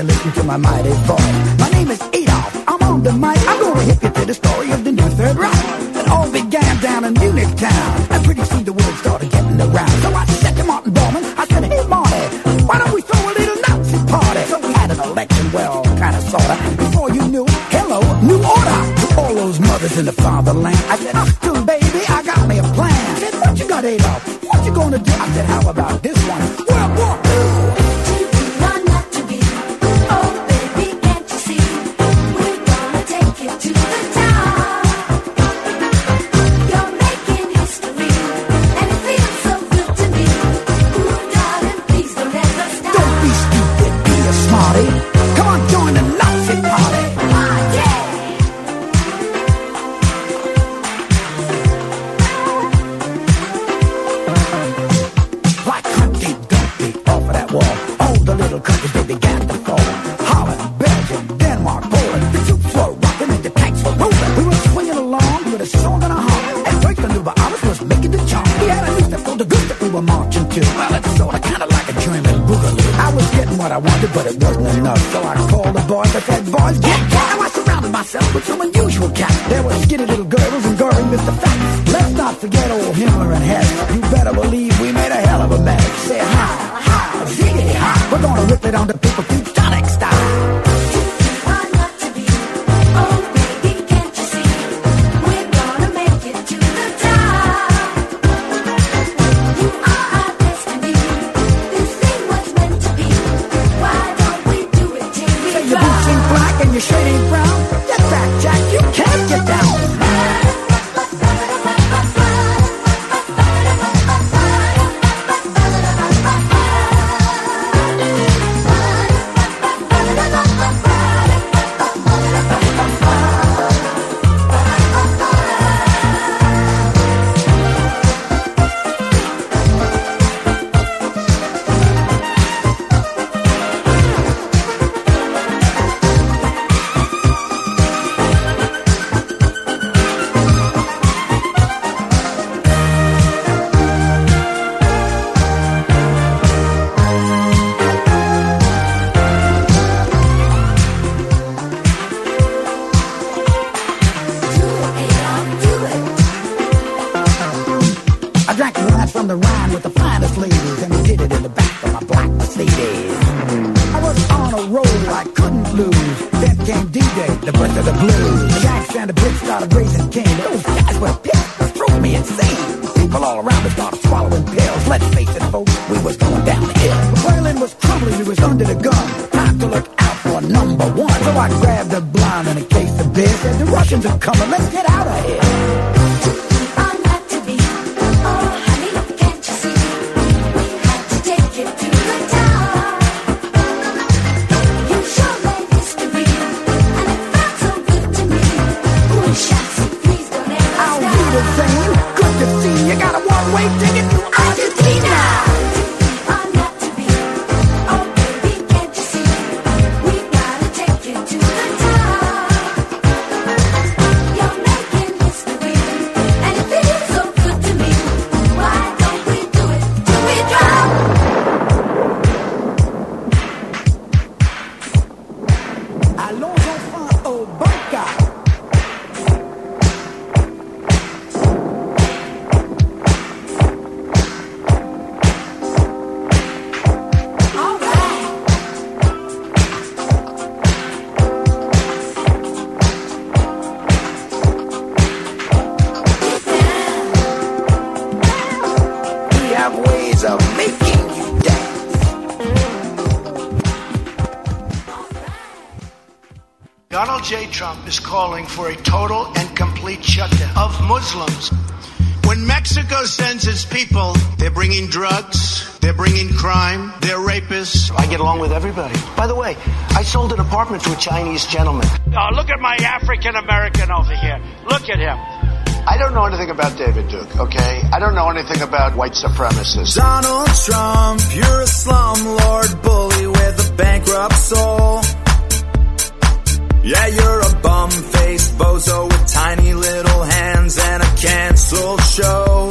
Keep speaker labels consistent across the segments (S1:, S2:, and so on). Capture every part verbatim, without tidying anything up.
S1: better listen to my mighty voice. My name is Adolf, I'm on the mic. I'm gonna hip you to the story of the new Third Reich. It all began down in Munich town, and pretty soon the word started getting around. So I said to Martin Bormann, I said, hey Marty, why don't we throw a little Nazi party? So we had an election, well, kinda sorta. Before you knew it, hello, new order. To all those mothers in the fatherland, I said, Achtung baby, I got me a plan. I said, what you got, Adolf? What you gonna do? I said, how about this one? World War Two.
S2: I wanted, but it wasn't enough. So I called the boys, I said, boys, get down. Now I surrounded myself with some unusual cats. There were skinny little girls and gory Mister Fat. Let's not forget old Himmler and Hess. You better believe we made a hell of a mess. Say hi, hi, ziggity hi. We're gonna rip it on the people Teutonic style. Your shirt ain't brown. Get back, Jack. You can't get down. From the Rhine with the finest ladies, and we did it in the back of my black Mercedes. I was on a roll I couldn't lose. Then came D-Day, the birth of the blues. The Yanks and the Brits started raising cane. Those guys were pissed, it drove me insane. People all around us started swallowing pills. Let's face it, folks, we was going downhill. Berlin was crumbling, we was under the gun. Time to look out for number one. So I grabbed a blonde and a case of beer. Said the Russians are coming, let's get out of here. You got a one-way ticket to Argentina. I'm not to be. Oh, baby, can't you see? We gotta take you to the top. You're making history, and it feels so good to me. Why don't we do it till we drop? Allons enfin au Boca. Of making you dance.
S3: Donald J. Trump is calling for a total and complete shutdown of Muslims. When Mexico sends its people, they're bringing drugs, they're bringing crime, they're rapists. I get along with everybody. By the way, I sold an apartment to a Chinese gentleman. Oh, look at my African American over here. Look at him. I don't know anything about David Duke, okay? I don't know anything about white supremacists.
S4: Donald Trump, you're a slumlord bully with a bankrupt soul. Yeah, you're a bum-faced bozo with tiny little hands and a canceled show.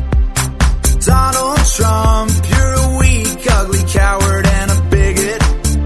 S4: Donald Trump, you're a weak, ugly coward and a bigot.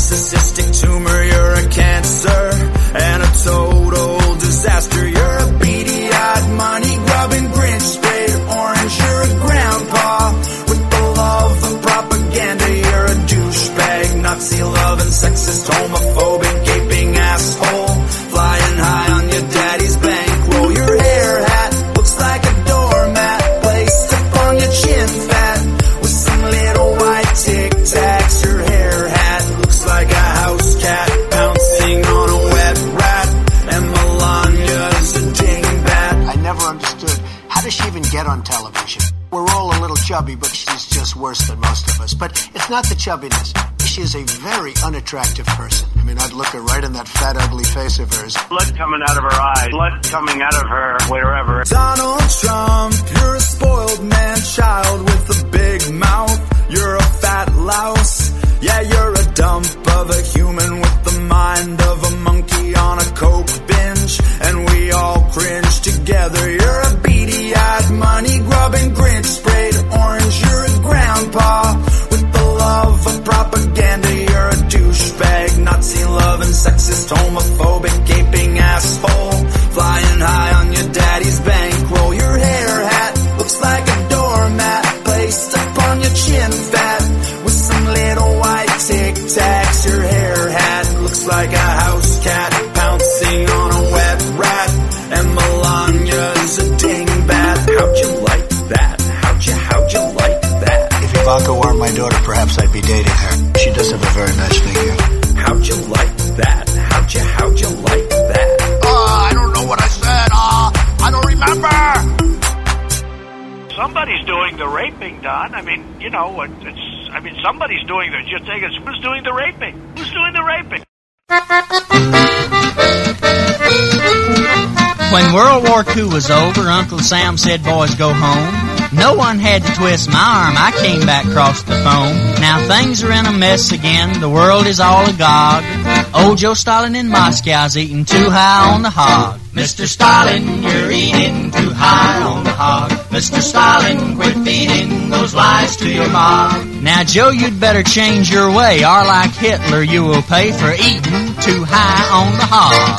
S4: narcissistic tumor, you're a cancer and a total disaster. You're a beady-eyed, money-grubbing Grinch, sprayed orange. You're a grandpa with the love of propaganda. You're a douchebag, Nazi-loving, sexist, homophobic, gaping asshole, flying high on your daddy's bankroll. Your hair hat looks like a doormat placed upon your chin fat with some little white Tic Tacs. Your hair hat looks like a house cat bouncing on a wet rat, and Melania's a dingbat.
S3: I never understood, how does she even get on television? We're all a little chubby, but she's just worse than most of us. But it's not the chubbiness. She is a very unattractive person. I mean, I'd look her right in that fat, ugly face of hers.
S5: Blood coming out of her eyes, blood coming out of her wherever.
S4: Donald Trump, you're a spoiled man-child with a big mouth. You're a fat louse. Yeah, you're a dump of a human with the mind of a monkey on a coke binge, and we all cringe together. You're a beady-eyed, money-grubbing Grinch, sprayed orange. You're a grandpa with the love of propaganda. You're a douchebag, Nazi-loving, sexist, homophobic, gaping asshole, flying high on your daddy's bankroll. Your hair hat looks like a doormat placed upon your chin fat with some little white Tic Tacs. Your hair hat looks like a house cat pouncing on a wet rat, and Melania's a dingbat. How'd you like that? How'd you, how'd you like that?
S3: If Ivanka weren't my daughter, perhaps I'd be dating her. She does have a very nice figure.
S4: How'd you like that? How'd you, how'd you like that?
S3: Uh, I don't know what I said. Uh, I don't remember.
S5: Somebody's doing the raping, Don. I mean, you know, it's, I mean, somebody's doing the, you think it's, who's doing the raping? Who's doing the raping?
S6: When World War Two was over, Uncle Sam said, boys, go home. No one had to twist my arm. I came back across the foam. Now things are in a mess again. The world is all agog. Old Joe Stalin in Moscow's eating too high on the hog. Mister Stalin, you're eating too high on the hog. Mister Stalin, quit feeding those lies to your mob. Now, Joe, you'd better change your way, or like Hitler, you will pay for eating too high on the hog.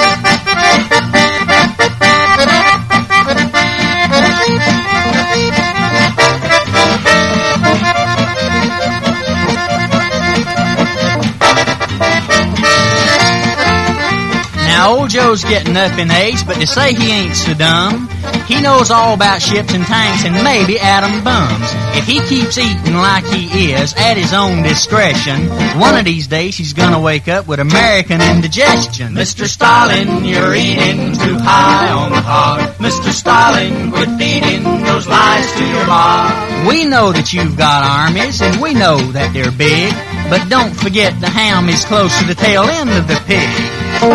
S6: Now, old Joe's getting up in age, but to say he ain't so dumb, he knows all about ships and tanks and maybe atom bombs. If he keeps eating like he is, at his own discretion, one of these days he's gonna wake up with American indigestion. Mister Stalin, you're eating too high on the hog. Mister Stalin, quit feeding those lies to your mob. We know that you've got armies, and we know that they're big, but don't forget the ham is close to the tail end of the pig.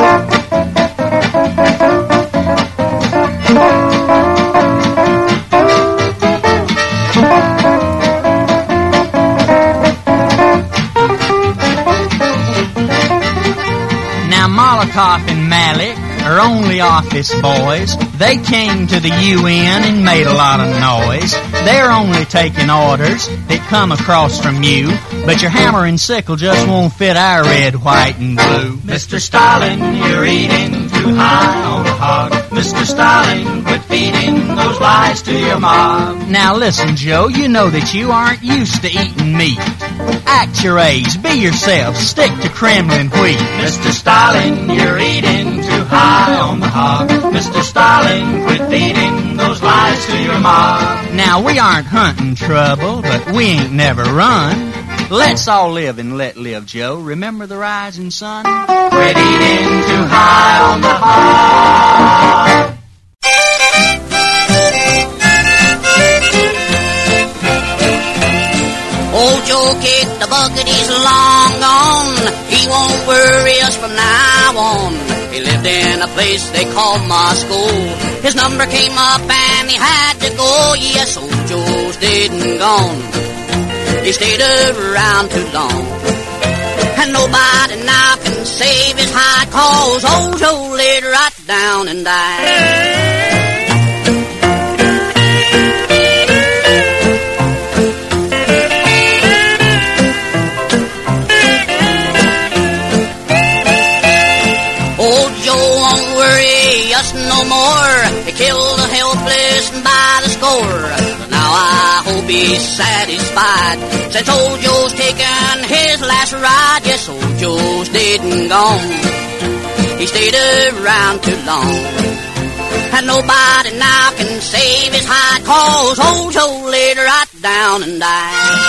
S6: Now Molotov and Malik are only office boys. They came to the U N and made a lot of noise. They're only taking orders that come across from you, but your hammer and sickle just won't fit our red, white, and blue. Mister Stalin, you're eating too high on the hog. Mister Stalin, quit feeding those lies to your mob. Now listen, Joe, you know that you aren't used to eating meat. Act your age, be yourself, stick to Kremlin wheat. Mister Stalin, you're eating too high on the hog. Mister Stalin, quit feeding those lies to your mob. Now we aren't hunting trouble, but we ain't never run. Let's all live and let live, Joe. Remember the rising sun? Quit eating too high on the hog.
S7: Old Joe kicked the bucket, he's long gone. He won't worry us from now on. He lived in a place they called Moscow. His number came up and he had to go. Yes, old Joe's dead and gone. He stayed around too long, and nobody now can save his hide, 'cause old Joe laid right down and died. be satisfied. Since old Joe's taken his last ride, yes, old Joe's dead and gone. He stayed around too long, and nobody now can save his hide, 'cause old Joe laid right down and died.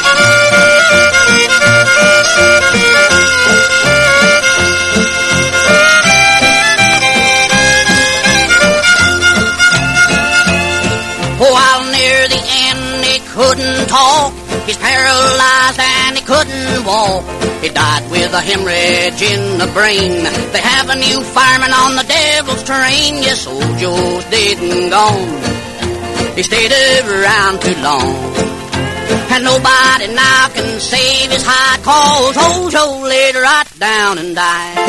S7: While near the end he couldn't talk, he's paralyzed and he couldn't walk. He died with a hemorrhage in the brain. They have a new fireman on the devil's train. Yes, old Joe's dead and gone. He stayed around too long, and nobody now can save his hide, 'cause old Joe laid right down and died.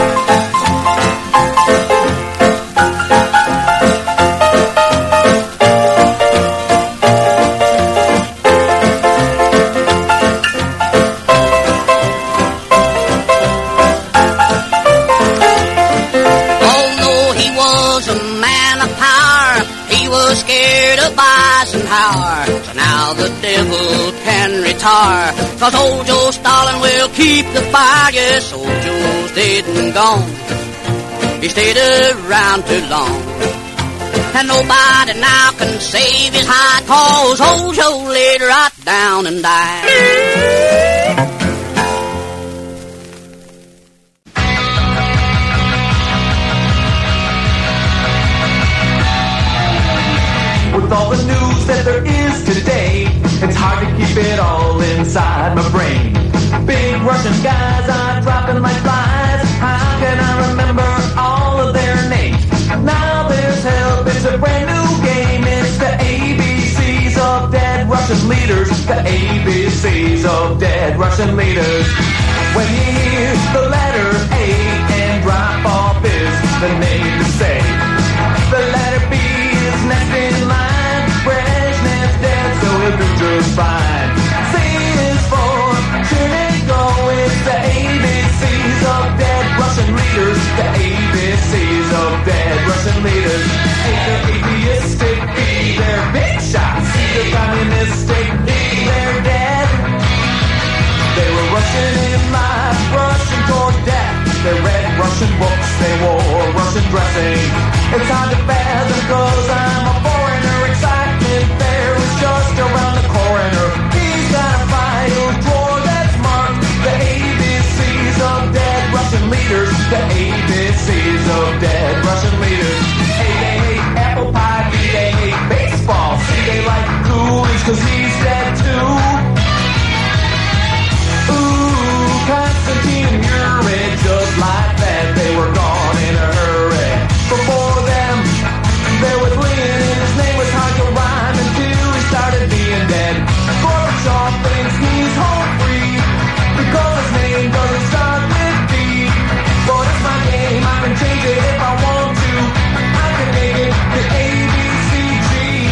S7: Scared of Eisenhower, so now the devil can retire, 'cause old Joe Stalin will keep the fire. Yes, old Joe's dead and gone. He stayed around too long, and nobody now can save his hide, 'cause old Joe laid right down and died.
S8: With all the news that there is today, it's hard to keep it all inside my brain. Big Russian guys are dropping like flies. How can I remember all of their names? Now there's help, it's a brand new game. It's the A B Cs of dead Russian leaders. The A B Cs of dead Russian leaders. When you hear the letter A and drop off is the name to say. The letter B is next in line. Brezhnev's dead, so he'll do just fine. C is for Chernenko. It's the A B Cs of dead Russian leaders. The A B Cs of dead Russian leaders. A, they're atheistic. B, they're big shots. C, they're communistic. D, they're dead. They were Russian in life, Russian toward death. They read Russian books, they wore Russian dressing. It's hard to fathom 'cause I'm a foreigner. Excitement there is just around the corner. He's got a file drawer that's marked the A B Cs of dead Russian leaders. The A B Cs of dead Russian leaders. A, they hate apple pie. B, they hate baseball. C, they like Coolidge 'cause he's dead too. Ooh, Constantine and Urich, just like that, they were gone in a hurry. Before them, there was Lenin, his name was hard to rhyme until he started being dead. Gorbachev thinks he's home free because his name doesn't start with D. But it's my game, I can change it if I want to. I can make it the A B C G.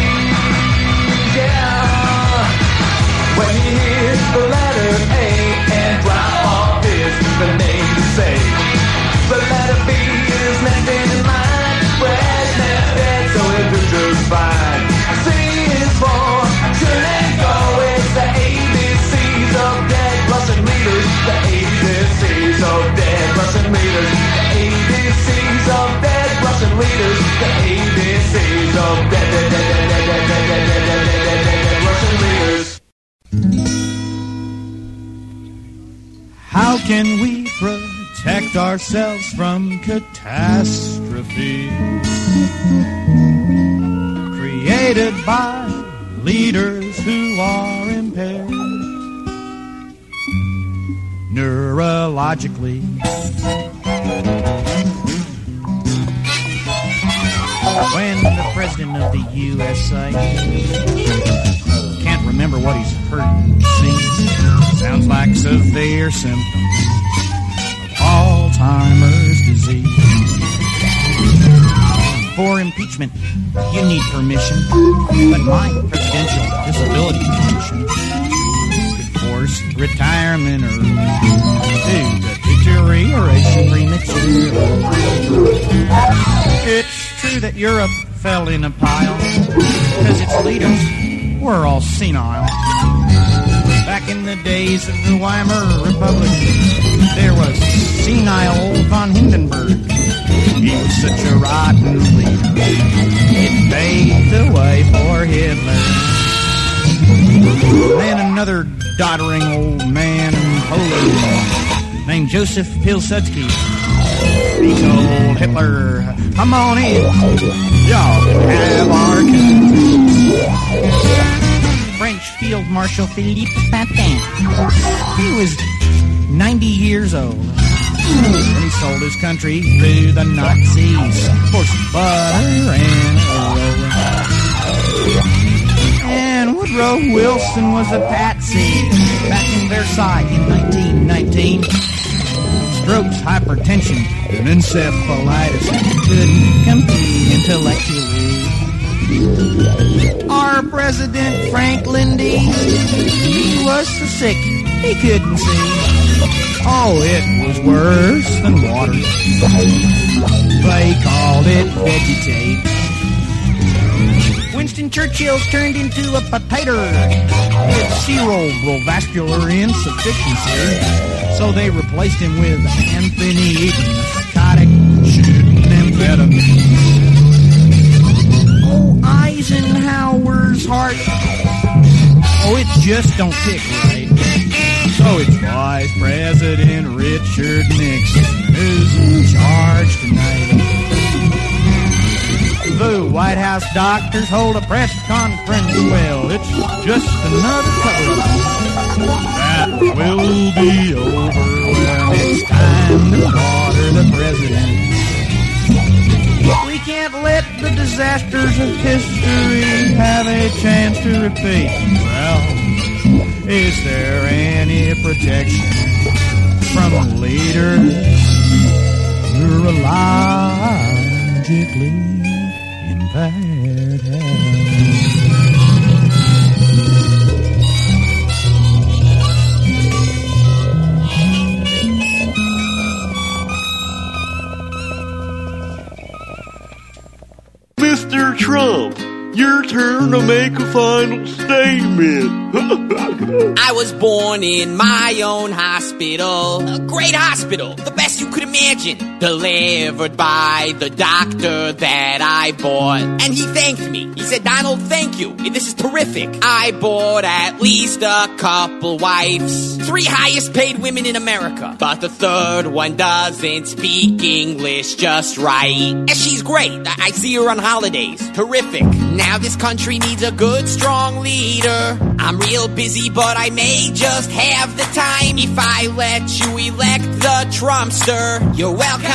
S8: Yeah. When you hear the letter A and drop off is the name to say. The letter B is next in line. Brezhnev's dead, so he'll do just fine. C is for Chernenko. It's the A B Cs of dead Russian leaders. The A B Cs of dead Russian leaders. The A B Cs of dead Russian leaders. The A B Cs of dead, dead, dead, dead, dead, dead, dead, dead, dead, dead, dead, dead Russian leaders.
S9: How can we protect ourselves from catastrophe created by leaders who are impaired neurologically? When the president of the U S A can't remember what he's heard and seen, sounds like severe symptoms of Alzheimer's disease. For impeachment, you need permission, but my presidential disability commission could force retirement early due to deterioration premature. It's true that Europe fell in a pile because its leaders we're all senile. Back in the days of the Weimar Republic, there was senile old von Hindenburg. He was such a rotten leader. It paved the way for Hitler. Then another doddering old man in Poland named Joseph Pilsudski. He told Hitler, come on in, y'all can have our country. French Field Marshal Philippe Pétain. He was ninety years old. And he sold his country to the Nazis for some butter and a roll. And Woodrow Wilson was a patsy back in Versailles in nineteen nineteen. Strokes, hypertension, and encephalitis couldn't compete intellectually. Our President Franklin D, he was so sick he couldn't see. Oh, it was worse than water. They called it vegetate. Winston Churchill turned into a potato with cerebrovascular insufficiency, so they replaced him with Anthony Eden, psychotic shooting amphetamines. Oh, Eisenhower's heart, oh, it just don't tick right. So it's Vice President Richard Nixon who's in charge tonight. The White House doctors hold a press conference. Well, it's just another cover-up. That will be over when it's time to slaughter the president. We can't let the disasters of history have a chance to repeat. Well, is there any protection from leaders who are logically impaired health?
S10: Mister Trump, your turn to make a final statement.
S7: I was born in my own hospital, a great hospital, the best you could imagine, delivered by the doctor that I bought. And he thanked me. He said, Donald, thank you. This is terrific. I bought at least a couple wives, three highest paid women in America, but the third one doesn't speak English just right. And she's great. I see her on holidays. Terrific. Now this country needs a good, strong leader. I'm real busy, but I may just have the time if I let you elect the Trumpster. You're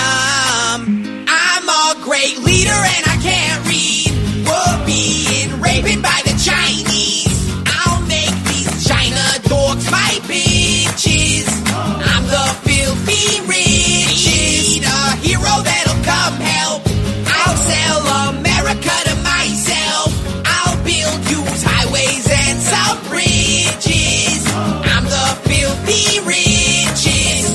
S7: welcome. I'm a great leader and I can't read. Whoopee and raping by the Chinese. I'll make these China dogs my bitches. I'm the filthy richest. Need a hero that'll come help. I'll sell America to myself. I'll build used highways and some bridges. I'm the filthy richest.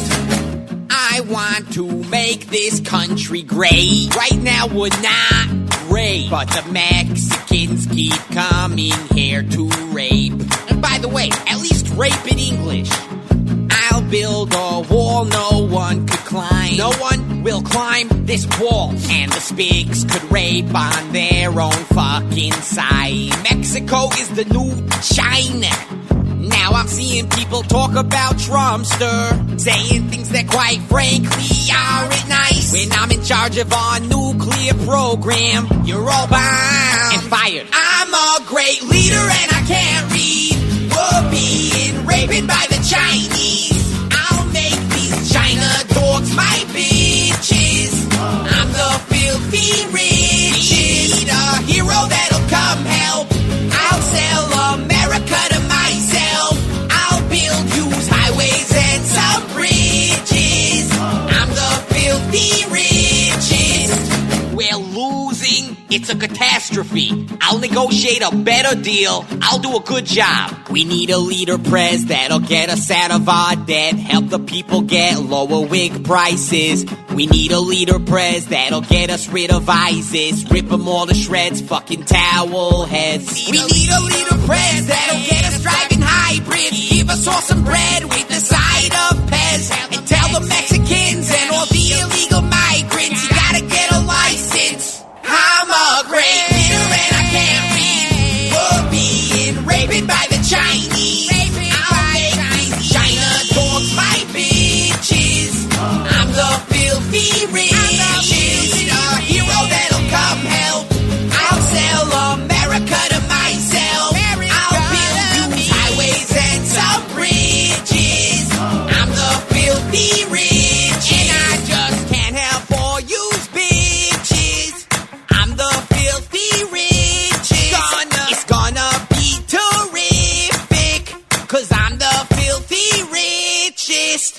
S7: I want to make this country great. Right now we're not great, but the Mexicans keep coming here to rape. And by the way, at least rape in English. I'll build a wall no one could climb. No one will climb this wall. And the Spigs could rape on their own fucking side. Mexico is the new China. Now I'm seeing people talk about Trumpster, saying things that quite frankly aren't nice. When I'm in charge of our nuclear program, you're all bound and fired. I'm a great leader and I can't read. Whoopee and raping by the Chinese. I'll make these China dogs my bitches. I'm the filthy richest. Need a hero that'll come help. I'll sell America to myself. I'll build used highways and some bridges. I'm the filthy richest. We're losing. It's
S11: it's a catastrophe. I'll negotiate a better deal. I'll do a good job. We need a leader, Prez, that'll get us out of our debt, help the people get lower wig prices. We need a leader, Prez, that'll get us rid of ISIS, rip them all to shreds, fucking towel heads. We need a leader, Prez, that'll get us driving hybrids, give us all some bread with the side of Pez, and tell the Mexicans and all the illegal migrants, you gotta get a license. I'm a great leader and I can't read. We're being raped by the Chinese. I'll make these China dogs my bitches. I'm the filthy richest, a hero that'll come help. I'll sell America to myself. I'll build new highways and some bridges. I'm the filthy rich, and I just can't help all you bitches. I'm the filthy richest. Gonna, it's gonna be terrific, 'cause I'm the filthy richest.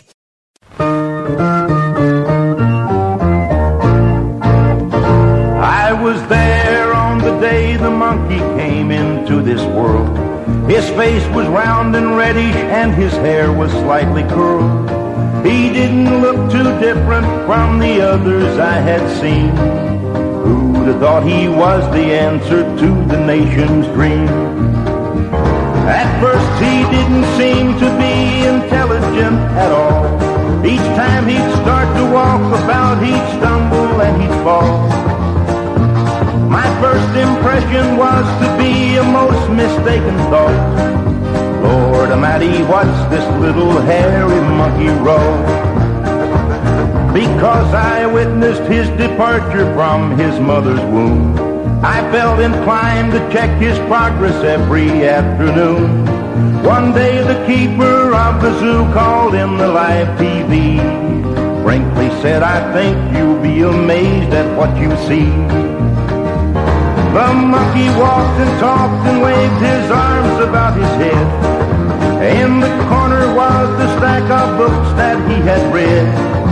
S12: I was there on the day the monkey came into this world. His face was round and reddish and his hair was slightly curled. He didn't look too different from the others I had seen. Who'd have thought he was the answer to the nation's dream? At first he didn't seem to be intelligent at all. Each time he'd start to walk about, he'd stumble and he'd fall. My first impression was to be a most mistaken thought. Lord Almighty, what's this little hairy monkey roll? Because I witnessed his departure from his mother's womb, I felt inclined to check his progress every afternoon. One day the keeper of the zoo called in the live T V. Brinkley said, I think you'll be amazed at what you see. The monkey walked and talked and waved his arms about his head. In the corner was the stack of books that he had read.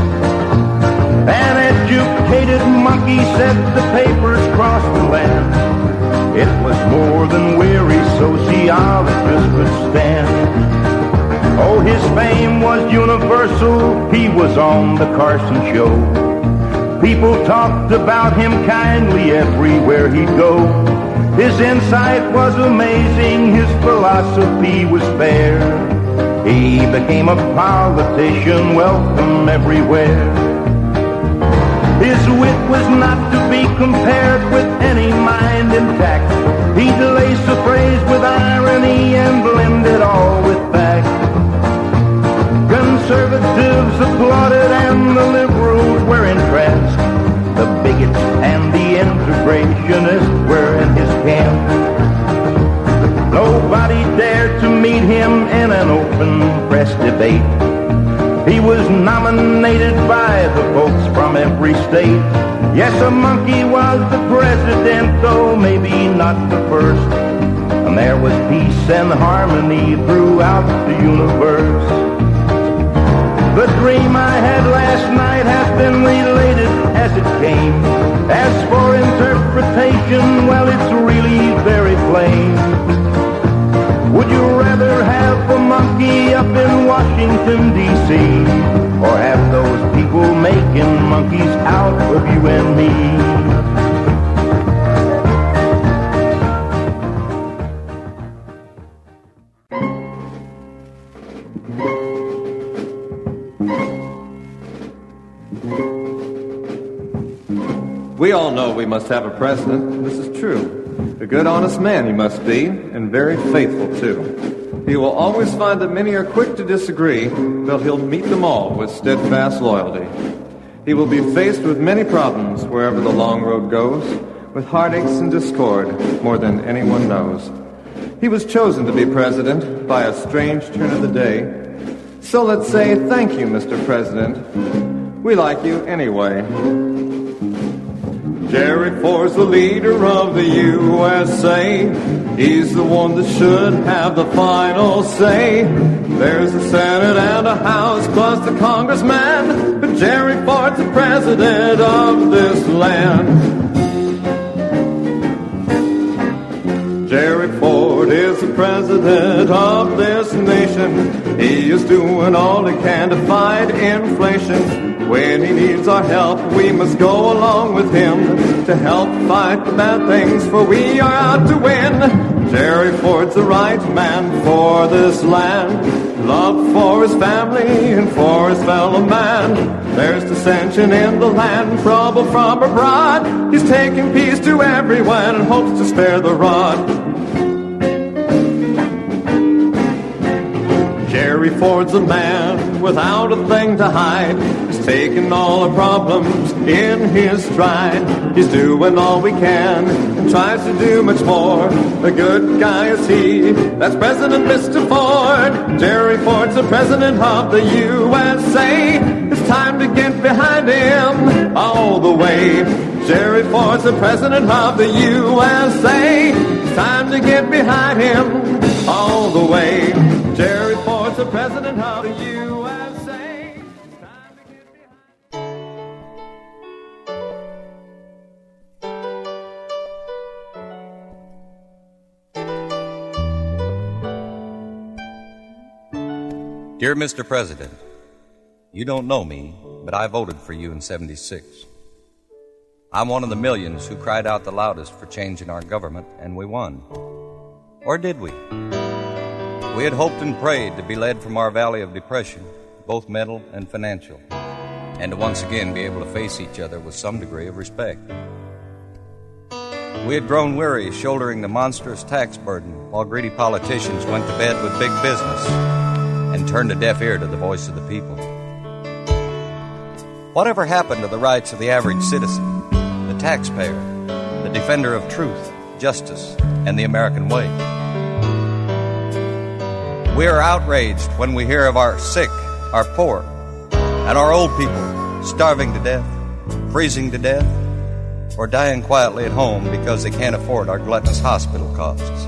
S12: An educated monkey said the papers crossed the land. It was more than weary sociologists could stand. Oh, his fame was universal. He was on the Carson Show. People talked about him kindly everywhere he'd go. His insight was amazing, his philosophy was fair. He became a politician, welcome everywhere. His wit was not to be compared with any mind intact. He'd lace a phrase with irony and blend it all with fact. Conservatives applauded and the liberals were entranced. The bigots and the integrationists were in his camp. Nobody dared to meet him in an open press debate. He was nominated by the folks from every state. Yes, a monkey was the president, though maybe not the first. And there was peace and harmony throughout the universe. The dream I had last night has been related as it came. As for interpretation, well, it's really very plain. Would you rather have a monkey up in Washington, D C, or have those people making monkeys out of you and me?
S13: We all know we must have a president. This is true. A good, honest man he must be, and very faithful, too. He will always find that many are quick to disagree, but he'll meet them all with steadfast loyalty. He will be faced with many problems wherever the long road goes, with heartaches and discord more than anyone knows. He was chosen to be president by a strange turn of the day. So let's say thank you, Mister President. We like you anyway. Jerry Ford's the leader of the U S A. He's the one that should have the final say. There's a Senate and a House plus the Congressman, but Jerry Ford's the president of this land. Ford is the president of this nation. He is doing all he can to fight inflation. When he needs our help, we must go along with him to help fight the bad things, for we are out to win. Jerry Ford's the right man for this land. Love for his family and for his fellow man. There's dissension in the land, trouble from abroad. He's taking peace to everyone and hopes to spare the rod. Jerry Ford's a man without a thing to hide. He's taking all our problems in his stride. He's doing all we can and tries to do much more. A good guy is he, that's President Mister Ford. Jerry Ford's the president of the U S A. It's time to get behind him all the way. Jerry Ford's the president of the U S A. It's time to get behind him all the way. Jerry Ford's the president of the U S A. It's time to get
S14: behind. Dear Mister President, you don't know me, but I voted for you in seventy-six. I'm one of the millions who cried out the loudest for change in our government, and we won. Or did we? We had hoped and prayed to be led from our valley of depression, both mental and financial, and to once again be able to face each other with some degree of respect. We had grown weary shouldering the monstrous tax burden while greedy politicians went to bed with big business and turned a deaf ear to the voice of the people. Whatever happened to the rights of the average citizen, the taxpayer, the defender of truth, justice, and the American way? We are outraged when we hear of our sick, our poor, and our old people starving to death, freezing to death, or dying quietly at home because they can't afford our gluttonous hospital costs.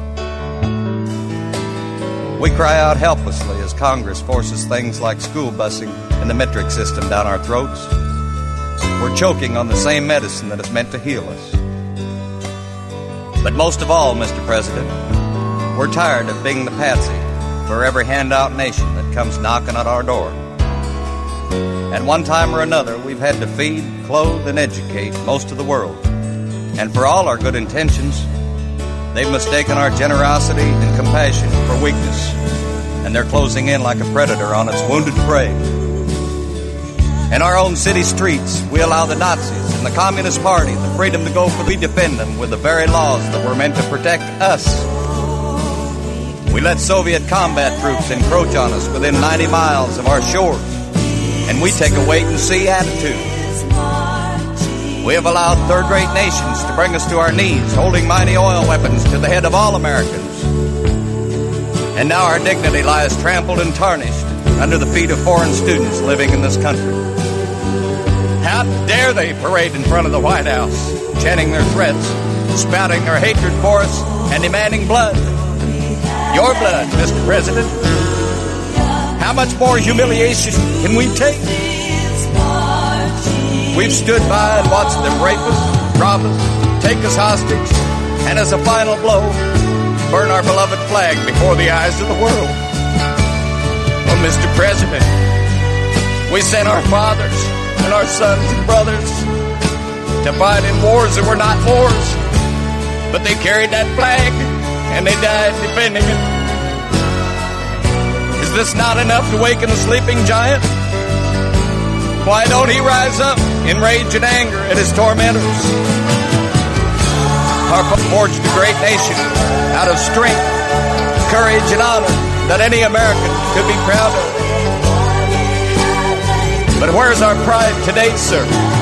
S14: We cry out helplessly as Congress forces things like school busing and the metric system down our throats. We're choking on the same medicine that is meant to heal us. But most of all, Mister President, we're tired of being the patsy for every handout nation that comes knocking at our door. At one time or another, we've had to feed, clothe, and educate most of the world. And for all our good intentions, they've mistaken our generosity and compassion for weakness, and they're closing in like a predator on its wounded prey. In our own city streets, we allow the Nazis and the Communist Party the freedom to go for we defend them with the very laws that were meant to protect us. We let Soviet combat troops encroach on us within ninety miles of our shores, and we take a wait-and-see attitude. We have allowed third-rate nations to bring us to our knees, holding mighty oil weapons to the head of all Americans. And now our dignity lies trampled and tarnished under the feet of foreign students living in this country. How dare they parade in front of the White House, chanting their threats, spouting their hatred for us, and demanding blood. Your blood, Mister President. How much more humiliation can we take? We've stood by and watched them rape us, rob us, take us hostage, and as a final blow, burn our beloved flag before the eyes of the world. Oh, Mister President, we sent our fathers and our sons and brothers to fight in wars that were not wars, but they carried that flag and they died defending it. Is this not enough to waken the sleeping giant? Why don't he rise up in rage and anger at his tormentors? Our forged a great nation out of strength, courage, and honor that any American could be proud of. But where's our pride today, sir?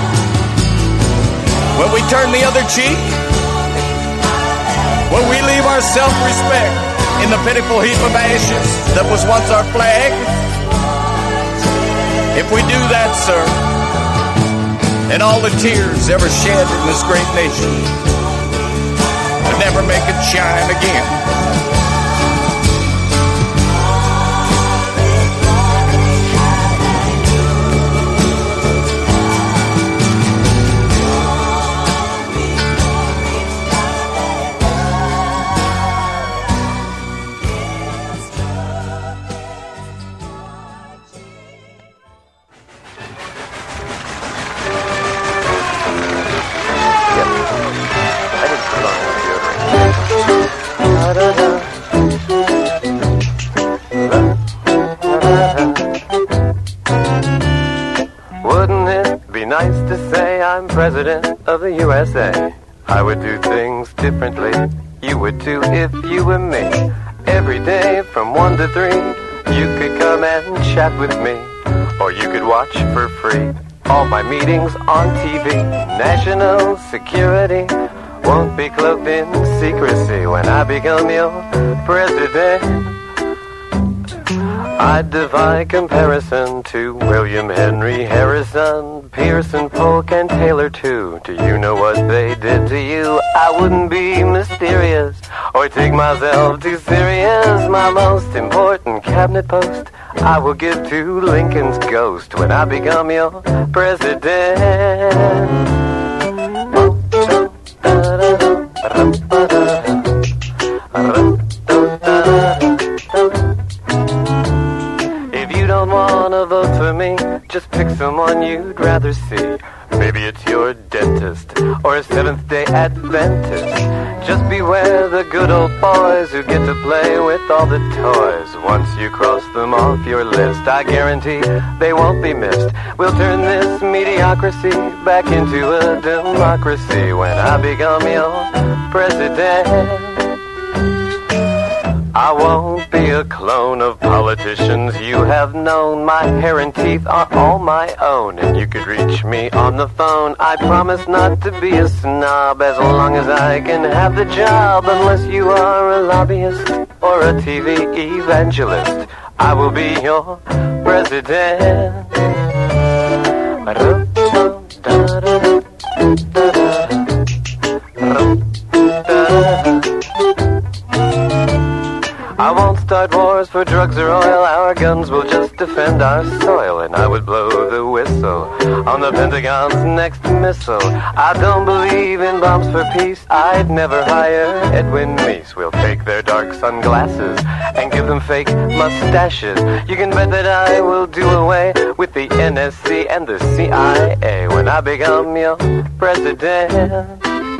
S14: Will we turn the other cheek? Will we leave our self-respect in the pitiful heap of ashes that was once our flag? If we do that, sir, then all the tears ever shed in this great nation will never make it shine again.
S15: nice to say I'm president of the U S A. I would do things differently. You would too if you were me. Every day from one to three, you could come and chat with me. Or you could watch for free all my meetings on T V. National security won't be cloaked in secrecy when I become your president. I defy comparison to William Henry Harrison, Pearson, Polk, and Taylor too. Do you know what they did to you? I wouldn't be mysterious or take myself too serious. My most important cabinet post I will give to Lincoln's ghost when I become your president. If you don't wanna vote for me, just pick someone you'd rather see. Maybe it's your dentist or a Seventh-day Adventist. Just beware the good old boys who get to play with all the toys. Once you cross them off your list, I guarantee they won't be missed. We'll turn this mediocrity back into a democracy when I become your president. I won't be a clone of politicians you have known. My hair and teeth are all my own, and you could reach me on the phone. I promise not to be a snob as long as I can have the job. Unless you are a lobbyist or a T V evangelist, I will be your president. I won't start wars for drugs or oil. Our guns will just defend our soil. And I would blow the whistle on the Pentagon's next missile. I don't believe in bombs for peace. I'd never hire Edwin Meese. We'll take their dark sunglasses and give them fake mustaches. You can bet that I will do away with the N S C and the C I A when I become your president.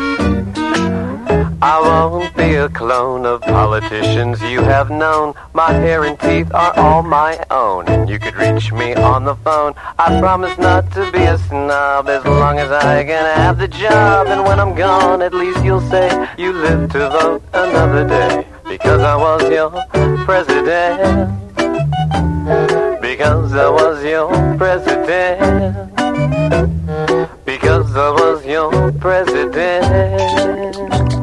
S15: I won't be a clone of politicians you have known. My hair and teeth are all my own, and you could reach me on the phone. I promise not to be a snob as long as I can have the job. And when I'm gone, at least you'll say you lived to vote another day. Because I was your president. Because I was your president. Because I was your president.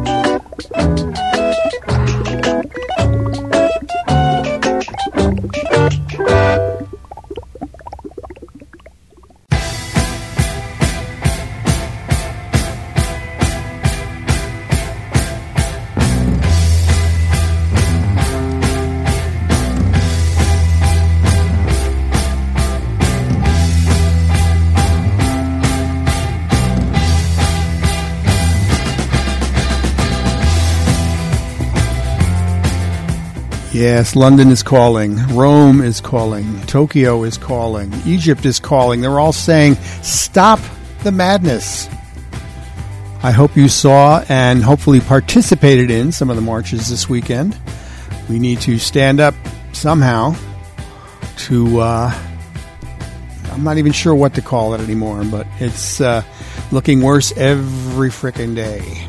S2: Yes, London is calling. Rome is calling. Tokyo is calling. Egypt is calling. They're all saying, stop the madness. I hope you saw and hopefully participated in some of the marches this weekend. We need to stand up somehow to, uh, I'm not even sure what to call it anymore, but it's uh, looking worse every frickin' day.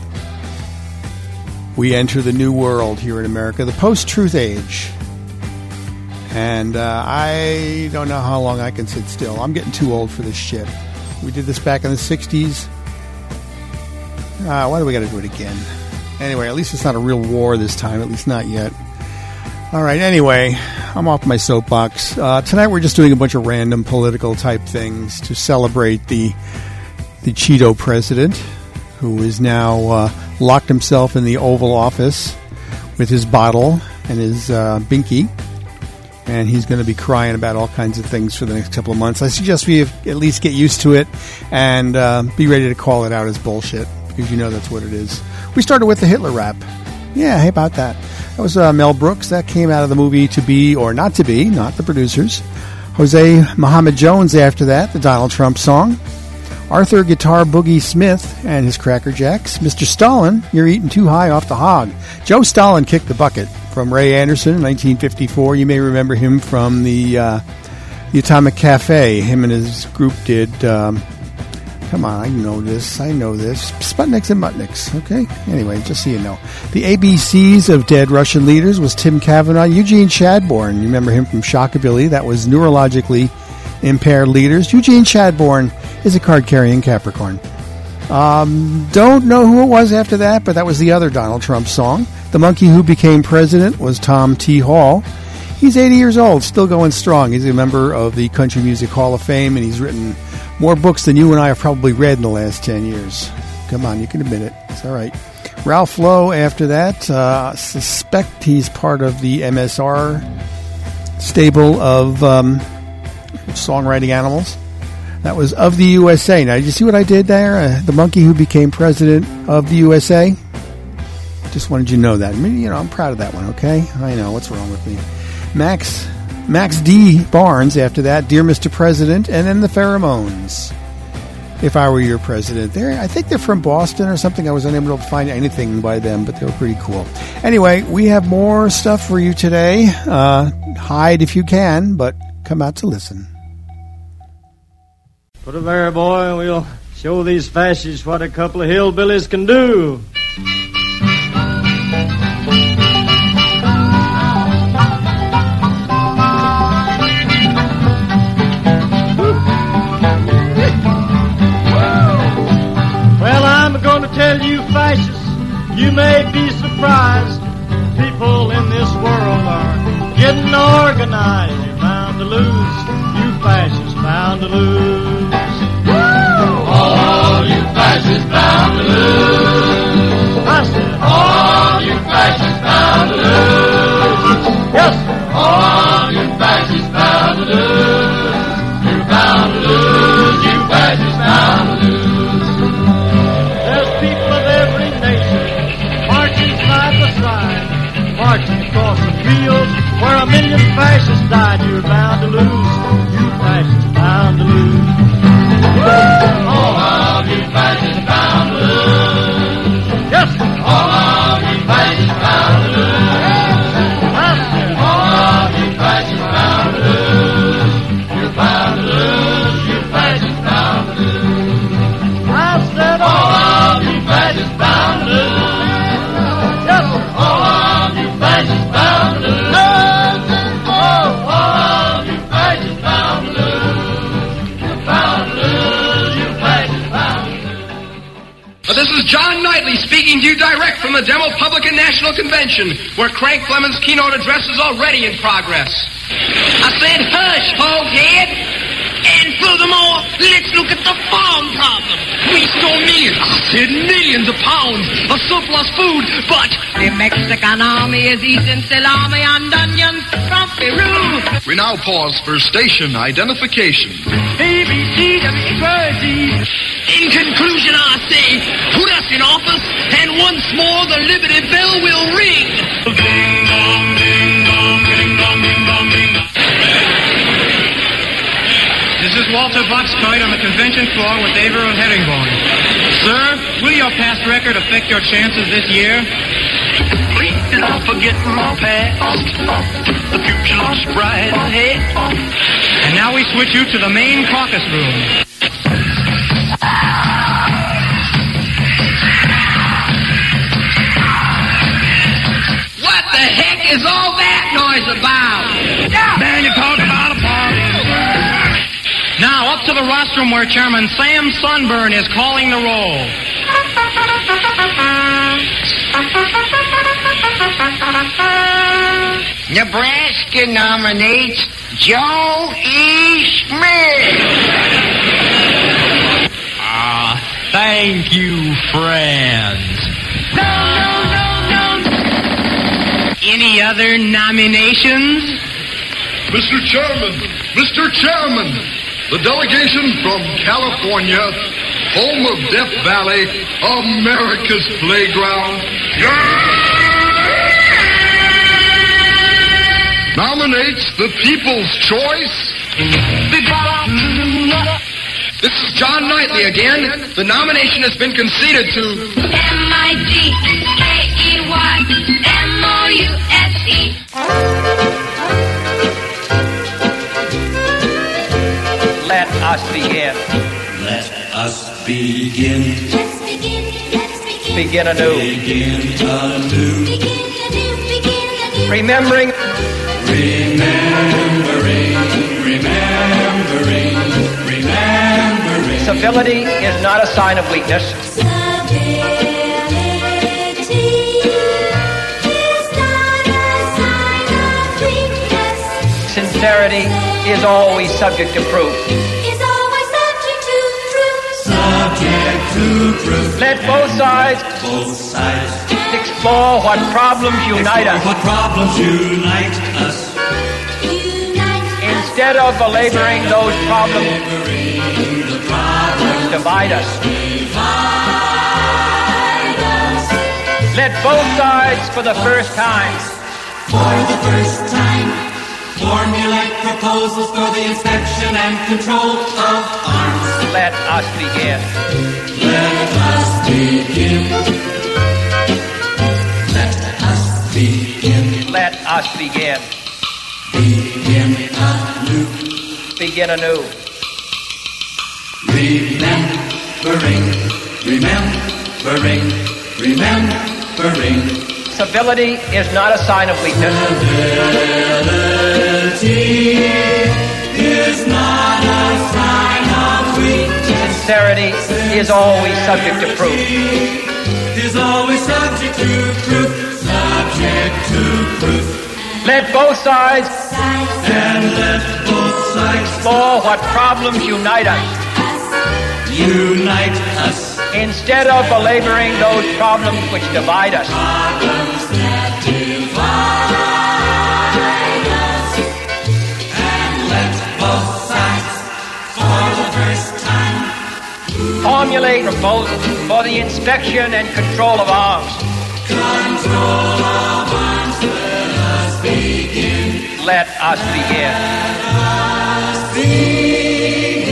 S2: We enter the new world here in America, the post-truth age. And uh, I don't know how long I can sit still. I'm getting too old for this shit. We did this back in the sixties. Uh, why do we got to do it again? Anyway, at least it's not a real war this time, at least not yet. All right, anyway, I'm off my soapbox. Uh, tonight we're just doing a bunch of random political type things to celebrate the, the Cheeto president, who is now uh, locked himself in the Oval Office with his bottle and his uh, binky, and he's going to be crying about all kinds of things for the next couple of months. I suggest we at least get used to it and uh, be ready to call it out as bullshit, because you know that's what it is. We started with the Hitler rap. Yeah, how about that? That was uh, Mel Brooks. That came out of the movie To Be or Not to Be, not the producers. Jose Muhammad Jones after that, the Donald Trump song. Arthur Guitar Boogie Smith and his Cracker Jacks. Mister Stalin, You're Eating Too High Off the Hog. Joe Stalin Kicked the Bucket from Ray Anderson in nineteen fifty-four. You may remember him from the uh, the Atomic Cafe. Him and his group did um,
S16: Come on, I know this. I know this. Sputniks and Mutniks. Okay? Anyway, just so you know. The A B Cs of Dead Russian Leaders was Tim Cavanaugh, Eugene Chadbourne. You remember him from Shockabilly. That was Neurologically Impaired Leaders. Eugene Chadbourne is a card-carrying Capricorn. Um, don't know who it was after that, but that was the other Donald Trump song. The monkey who became president was Tom T. Hall. He's eighty years old, still going strong. He's a member of the Country Music Hall of Fame, and he's written more books than you and I have probably read in the last ten years. Come on, you can admit it. It's all right. Ralph Lowe after that. Uh, suspect he's part of the M S R stable of um, songwriting animals. That was Of the U S A. Now, did you see what I did there? Uh, the monkey who became president of the U S A? Just wanted you to know that. I mean, you know, I'm proud of that one, okay? I know. What's wrong with me? Max Max D. Barnes after that, Dear Mister President, and then the Pheromones. If I Were Your President. They're, I think they're from Boston or something. I was unable to find anything by them, but they were pretty cool. Anyway, we have more stuff for you today. Uh, hide if you can, but come out to listen.
S17: Put it there, boy, and we'll show these fascists what a couple of hillbillies can do. Well, I'm going to tell you, fascists, you may be surprised. People in this world are getting organized. You're bound to lose. You fascists bound to lose.
S18: All you fascists bound to lose.
S17: I said,
S18: all you fascists bound to lose.
S17: Yes, sir.
S18: All you fascists bound to lose. You're bound to lose. You fascists bound to lose.
S17: There's people of every nation marching side by side, marching across the fields where a million fascists died. You're bound to lose. You fascists bound to lose.
S18: All of you fascists bound to lose.
S17: Yes, sir.
S18: All of you fascists bound to lose. All of you fascists bound to lose. You're bound to lose. You fascists bound to lose.
S17: I said
S18: all of you fascists bound to lose.
S17: Yes, sir.
S18: All of you fascists bound to lose. All of you fascists bound to lose. You're bound to lose. You fascists bound to lose.
S19: This is John Knightley speaking to you direct from the Demopublican National Convention, where Crank Fleming's keynote address is already in progress.
S20: I said, hush, hoghead. And furthermore, let's look at the farm problem. We store millions, I said millions of pounds of surplus food, but the Mexican army is eating salami and onions from Peru.
S21: We now pause for station identification.
S20: A B C W X Y Z. In conclusion, I say, put us in office, and once more the Liberty Bell will ring. Ding dong, ding dong, ding dong, ding dong, ding dong.
S22: This is Walter Boxcoit on the convention floor with Averill Herringbone. Sir, will your past record affect your chances this year?
S20: Please don't forget my past. The future looks bright ahead.
S22: And now we switch you to the main caucus room.
S20: What the heck is all that noise about? Man, you talk about a party.
S22: Now, up to the rostrum where Chairman Sam Sunburn is calling the roll.
S20: Nebraska nominates Joe E. Smith.
S22: Ah, thank you, friends.
S20: No, no, no, no.
S22: Any other nominations?
S21: Mister Chairman, Mister Chairman, the delegation from California, home of Death Valley, America's playground, nominates the People's Choice.
S19: This is John Knightley again. The nomination has been conceded to
S18: M I G K E Y M O U S E.
S23: Let us begin.
S24: Let
S18: us begin.
S1: Let's begin, let's begin.
S4: Begin anew.
S18: Begin anew.
S1: Begin anew, begin anew.
S4: Remembering.
S18: Remembering, remembering, remembering.
S4: Civility is not a sign of weakness.
S1: Civility is not a sign of weakness.
S4: Sincerity is always subject to proof.
S1: Is always subject to truth.
S18: Subject to truth.
S4: Let both sides,
S18: both sides
S4: explore what problems unite us.
S18: What problems unite us.
S4: Instead of belaboring those problems which divide us. Let both sides for the first time.
S18: For the first time. Formulate proposals for the inspection and control of arms.
S4: Let us begin.
S18: Let us begin. Let us begin.
S4: Let us begin.
S18: Begin anew.
S4: Begin anew.
S18: Remembering, remembering, remembering.
S4: Civility is not a sign of weakness.
S18: Civility is not a sign of weakness.
S4: Sincerity is always subject to proof.
S18: Is always subject to proof. Subject to proof.
S4: Let both sides
S18: and let both sides
S4: explore what problems unite us.
S18: Unite us.
S4: Instead of belaboring those problems which divide us.
S18: Problems that divide us. And let both sides, for the first time,
S4: formulate proposals for the inspection and control of arms.
S18: Control of arms. Let us begin.
S4: Let us begin.
S18: Let us begin.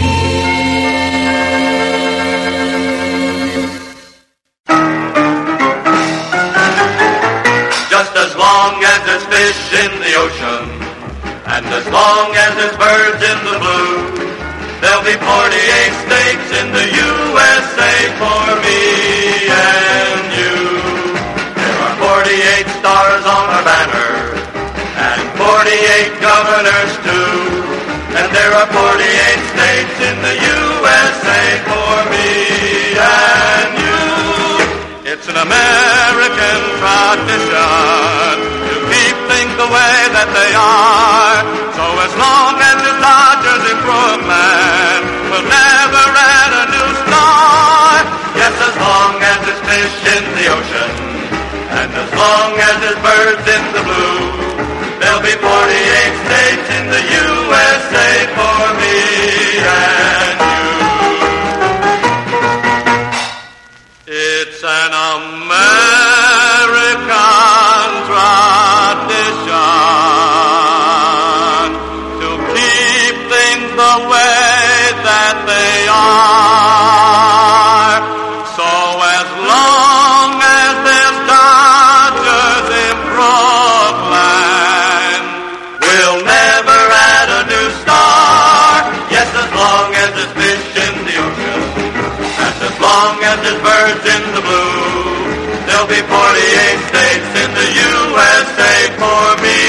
S23: Just as long as there's fish in the ocean, and as long as there's birds in the blue, there'll be forty-eight states in the U S A for me and you. There are forty-eight stars on our banner, and forty-eight governors too, and there are forty-eight states in the U S A for me and you. It's an American tradition to keep things the way that they are. So as long as the Dodgers in Brooklyn will never add a new star. Yes, as long as there's fish in the ocean, and as long as there's birds in the blue, there'll be forty-eight states in the U S A for me and you. It's an American tradition to keep things the way that they are. So as long as there's Dodgers in Brooklyn, we'll never add a new star. Yes, as long as there's fish in the ocean, and as long as there's birds in the blue, there'll be forty-eight states in the U S A for me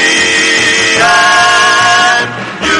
S23: and you.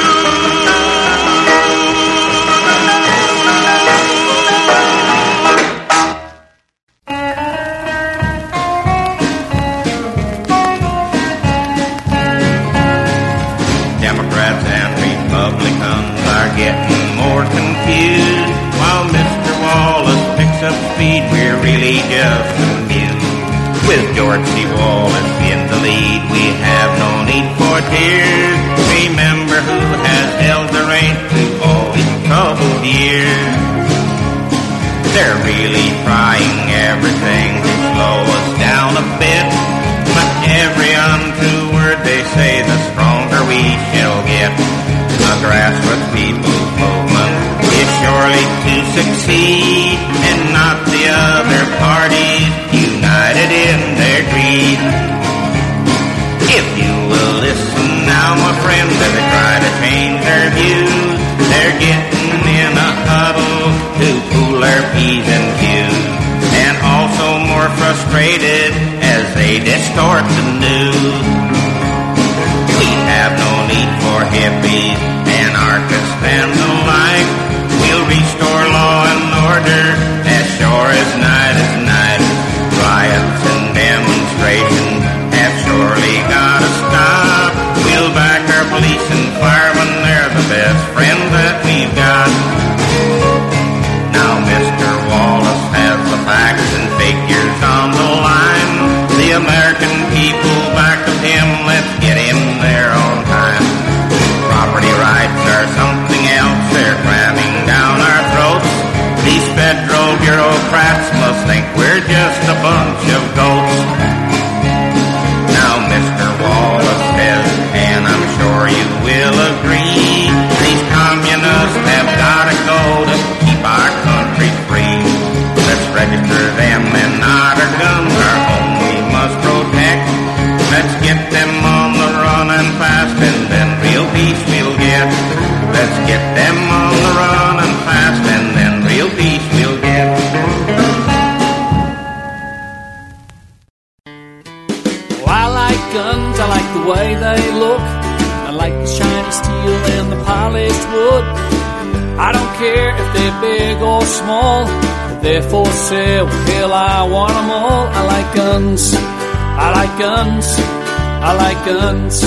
S24: Democrats and Republicans are getting more confused, while Mister Wallace picks up speed. We're really just amused. With George C. Wallace in the lead, we have no need for tears. Remember who has held the reins through all these troubled years. They're really trying everything to slow us down a bit, but every untrue word they say, the stronger we shall get. The grassroots people's movement is surely to succeed, and not the other parties united in their greed. If you will listen now, my friends, as they try to change their views, they're getting in a huddle to persuaded as they distort the news. We have no need for hippies, anarchists, and the like. We'll restore law and order as sure as night is night. Riots and demonstrations have surely gotta stop. We'll back our police and firemen, they're the best friends that we've got. Now Mister Wallace has the facts and figures on the line. The American people back of him, let's get him there on time. Property rights are something else, they're cramming down our throats. These federal bureaucrats must think we're just a bunch of goats. Now Mister Wallace says, and I'm sure you will agree, these communists have gotta go to keep our country free. Let's register them and not our guns, our home we must protect. Let's get them on the run and fast, and then real peace we'll get. Let's get them on the run and fast, and then real peace we'll get.
S3: Well, I like guns, I like the way they look. I like the shiny steel and the polished wood. I don't care if they're big or small, if they're for sale, hell, I want them all. I like guns, I like guns, I like guns.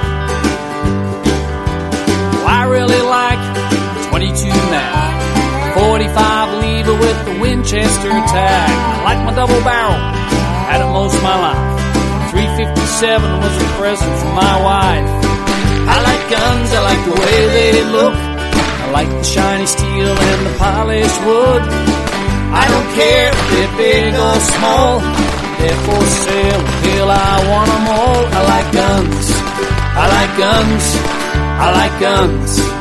S3: Well, I really like twenty-two mag, forty-five lever with the Winchester tag. I like my double barrel, had it most of my life. three fifty-seven was a present from my wife. I like guns, I like the way they look. I like the shiny steel and the polished wood. I don't care if they're big or small, they're for sale, hell, I want them all. I like guns, I like guns, I like guns.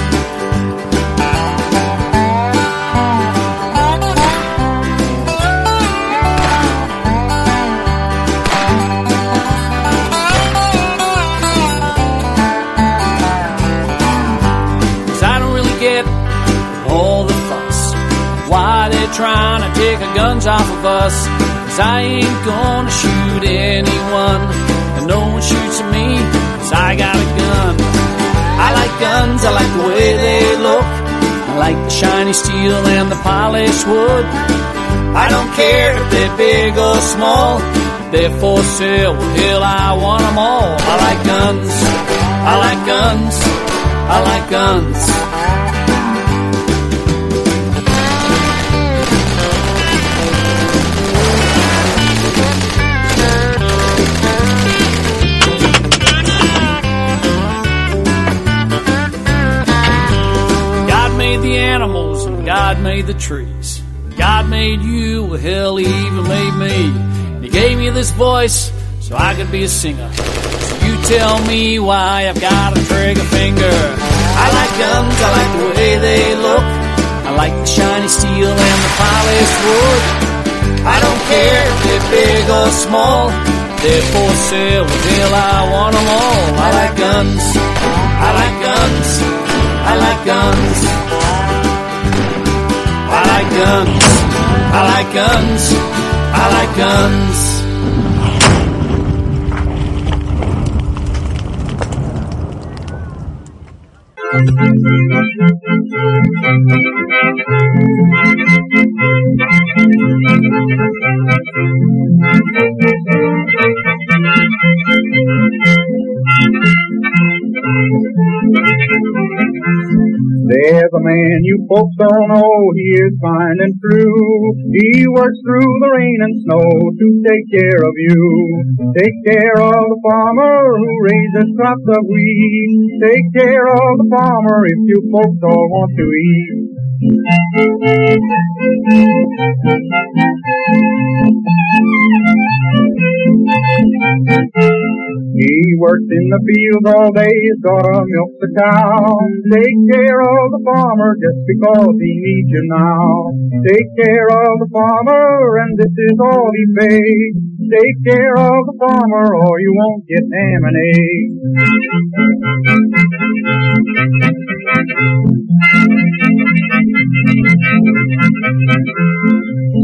S3: Trying to take the guns off of us, 'cause I ain't gonna shoot anyone, and no one shoots at me, 'cause I got a gun. I like guns, I like the way they look. I like the shiny steel and the polished wood. I don't care if they're big or small, they're for sale, hell, I want them all. I like guns, I like guns, I like guns. The animals and God made the trees. God made you, well, hell, He even made me. And He gave me this voice so I could be a singer. So you tell me why I've got a trigger finger. I like guns, I like the way they look. I like the shiny steel and the polished wood. I don't care if they're big or small, they're for sale, well, hell, I want them all. I like guns, I like guns, I like guns. I like guns, I like guns, I like guns.
S5: There's a man you folks don't know, he is fine and true. He works through the rain and snow to take care of you. Take care of the farmer who raises crops of wheat. Take care of the farmer if you folks all want to eat. He works in the fields all day, his daughter milks the cow. Take care of the farmer just because he needs you now. Take care of the farmer and this is all he pays. Take care of the farmer or you won't get ham and eggs.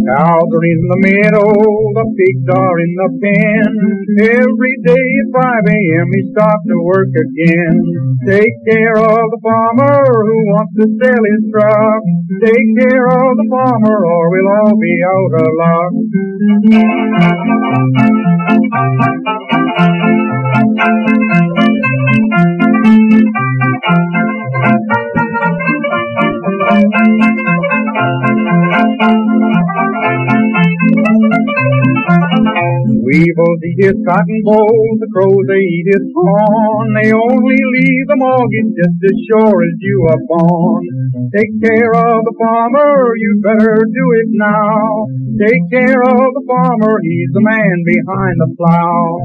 S5: Cows are in the meadow, the pigs are in the pen. Every day at five a.m. he starts to work again. Take care of the farmer who wants to sell his truck. Take care of the farmer or we'll all be out of luck. Weevils eat his cotton bolls, the crows they eat his corn. They only leave the mortgage just as sure as you are born. Take care of the farmer, you better do it now. Take care of the farmer, he's the man behind the plow.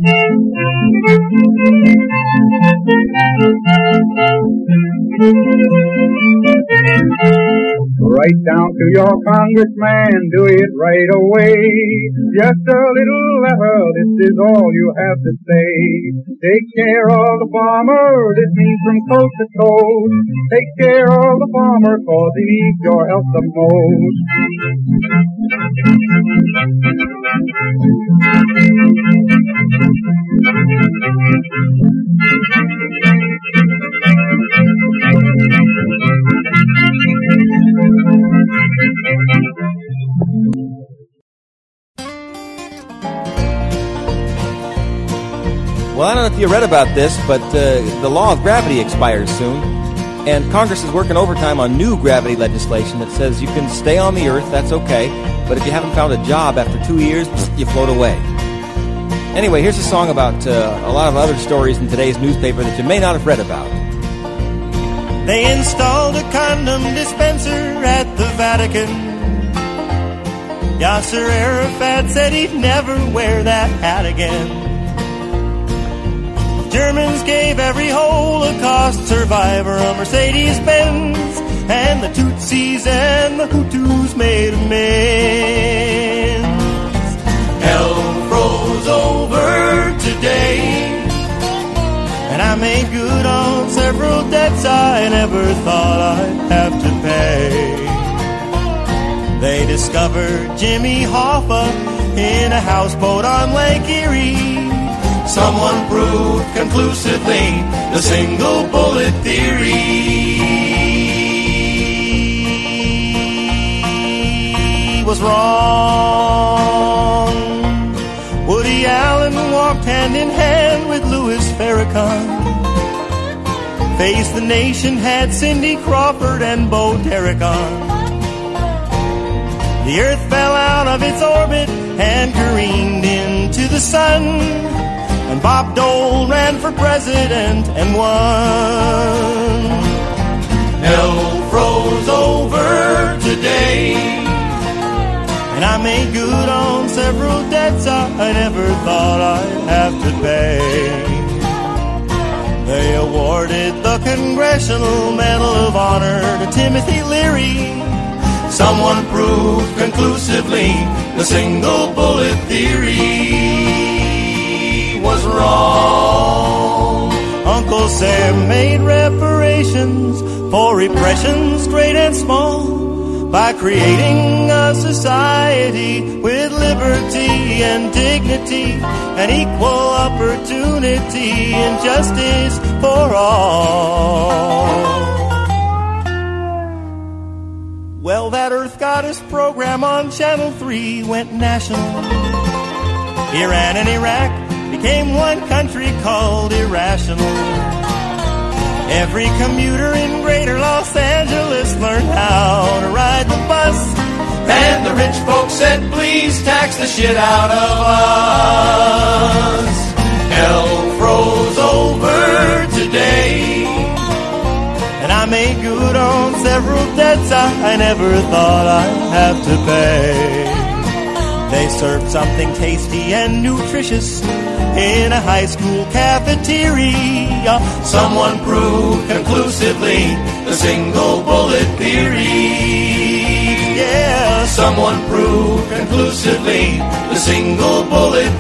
S5: Write down to your congressman, do it right away. Just a little letter, this is all you have to say. Take care of the farmer, this means from coast to coast. Take care of the farmer, cause he needs your help the most.
S6: Well, I don't know if you read about this, but uh, the law of gravity expires soon, and Congress is working overtime on new gravity legislation that says you can stay on the Earth, that's okay, but if you haven't found a job after two years, you float away. Anyway, here's a song about uh, a lot of other stories in today's newspaper that you may not have read about.
S8: They installed a condom dispenser at the Vatican. Yasser Arafat said he'd never wear that hat again. Germans gave every Holocaust survivor a Mercedes-Benz, and the Tutsis and the Hutus made amends. Hell froze over today, and I made good on several debts I never thought I'd have to pay. They discovered Jimmy Hoffa in a houseboat on Lake Erie. Someone proved conclusively the single bullet theory was wrong. Woody Allen walked hand in hand with Louis Farrakhan. Face the Nation had Cindy Crawford and Bo Derek on. The Earth fell out of its orbit and careened into the sun. And Bob Dole ran for president and won. Hell froze over today, and I made good on several debts I never thought I'd have to pay. They awarded the Congressional Medal of Honor to Timothy Leary. Someone proved conclusively the single bullet theory was wrong. Uncle Sam made reparations for repressions great and small by creating a society with liberty and dignity and equal opportunity and justice for all. Well, that Earth Goddess program on Channel three went national. Iran and Iraq became one country called irrational. Every commuter in greater Los Angeles learned how to ride the bus. And the rich folks said, please tax the shit out of us. Hell froze over today, and I made good on several debts I never thought I'd have to pay. They served something tasty and nutritious in a high school cafeteria. Someone proved conclusively the single bullet theory. Yeah, someone proved conclusively the single bullet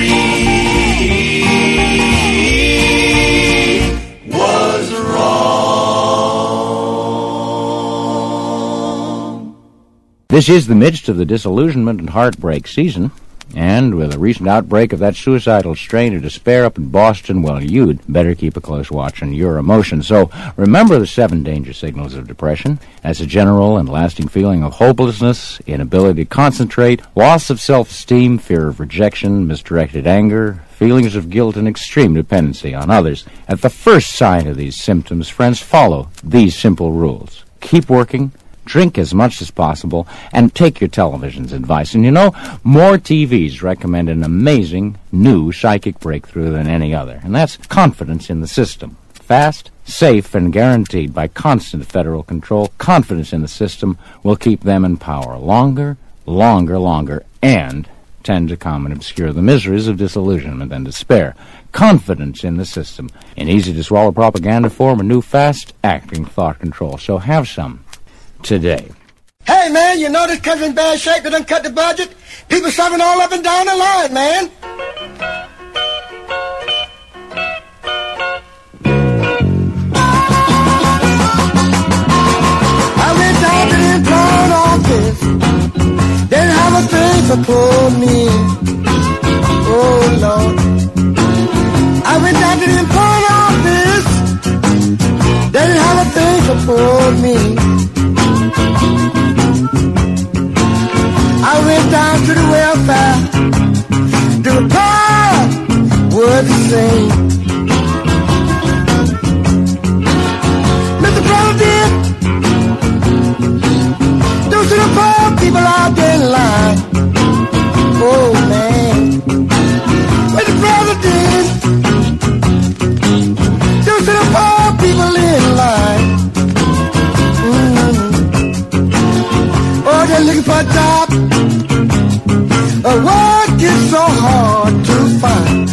S8: theory was wrong.
S7: This is the midst of the disillusionment and heartbreak season, and with a recent outbreak of that suicidal strain of despair up in Boston, well, you'd better keep a close watch on your emotions. So remember the seven danger signals of depression as a general and lasting feeling of hopelessness, inability to concentrate, loss of self-esteem, fear of rejection, misdirected anger, feelings of guilt, and extreme dependency on others. At the first sign of these symptoms, friends, follow these simple rules. Keep working, drink as much as possible, and take your television's advice. And you know, more T Vs recommend an amazing new psychic breakthrough than any other, and that's confidence in the system. Fast, safe, and guaranteed by constant federal control, confidence in the system will keep them in power longer, longer, longer, and tend to calm and obscure the miseries of disillusionment and despair. Confidence in the system. In easy-to-swallow propaganda form, a new fast-acting thought control. So have some today.
S9: Hey, man, you know this country's in bad shape. They done cut the budget. People suffering all up and down the line, man. I went down to the employment office. They didn't have a thing for poor me. Oh, Lord. I went down to the employment office. They didn't have a thing for poor me. I went down to the welfare. The poor were the same. Mister President, those are the poor people out there in line. Oh, man. Mister President, those are the poor people in line. Oh, they're looking for a job. A work is so hard to find.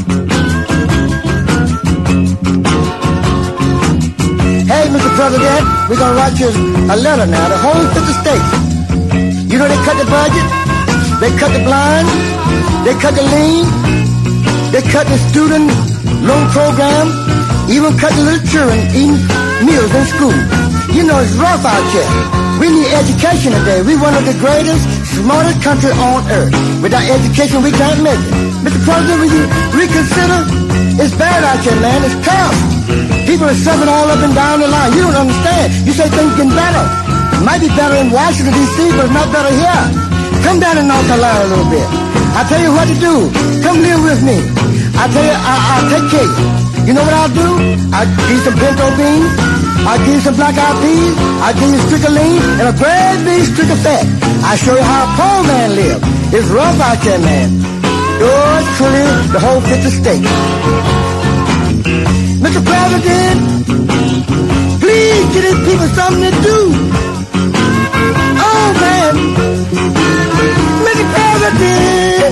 S9: Hey, Mister President, we're gonna write you a letter now. The whole fifty states. You know they cut the budget, they cut the blind, they cut the lean, they cut the student loan program, even cut the little children eating meals in school. You know it's rough out here. We need education today. We're one of the greatest, smartest country on earth. Without education, we can't make it. Mister President, will you reconsider? It's bad out here, man. It's tough. People are suffering all up and down the line. You don't understand. You say things getting better. It might be better in Washington, D C, but it's not better here. Come down to North Carolina a little bit. I'll tell you what to do. Come live with me. I'll tell you, I, I'll take care of you. You know what I'll do? I'll give you some pinto beans. I'll give you some black-eyed peas. I'll give you a stick of lean and a great big stick of fat. I'll show you how a poor man lives. It's rough out there, man. Yours truly, the whole fifty states. Mister President, please give these people something to do. Oh, man. Mister President,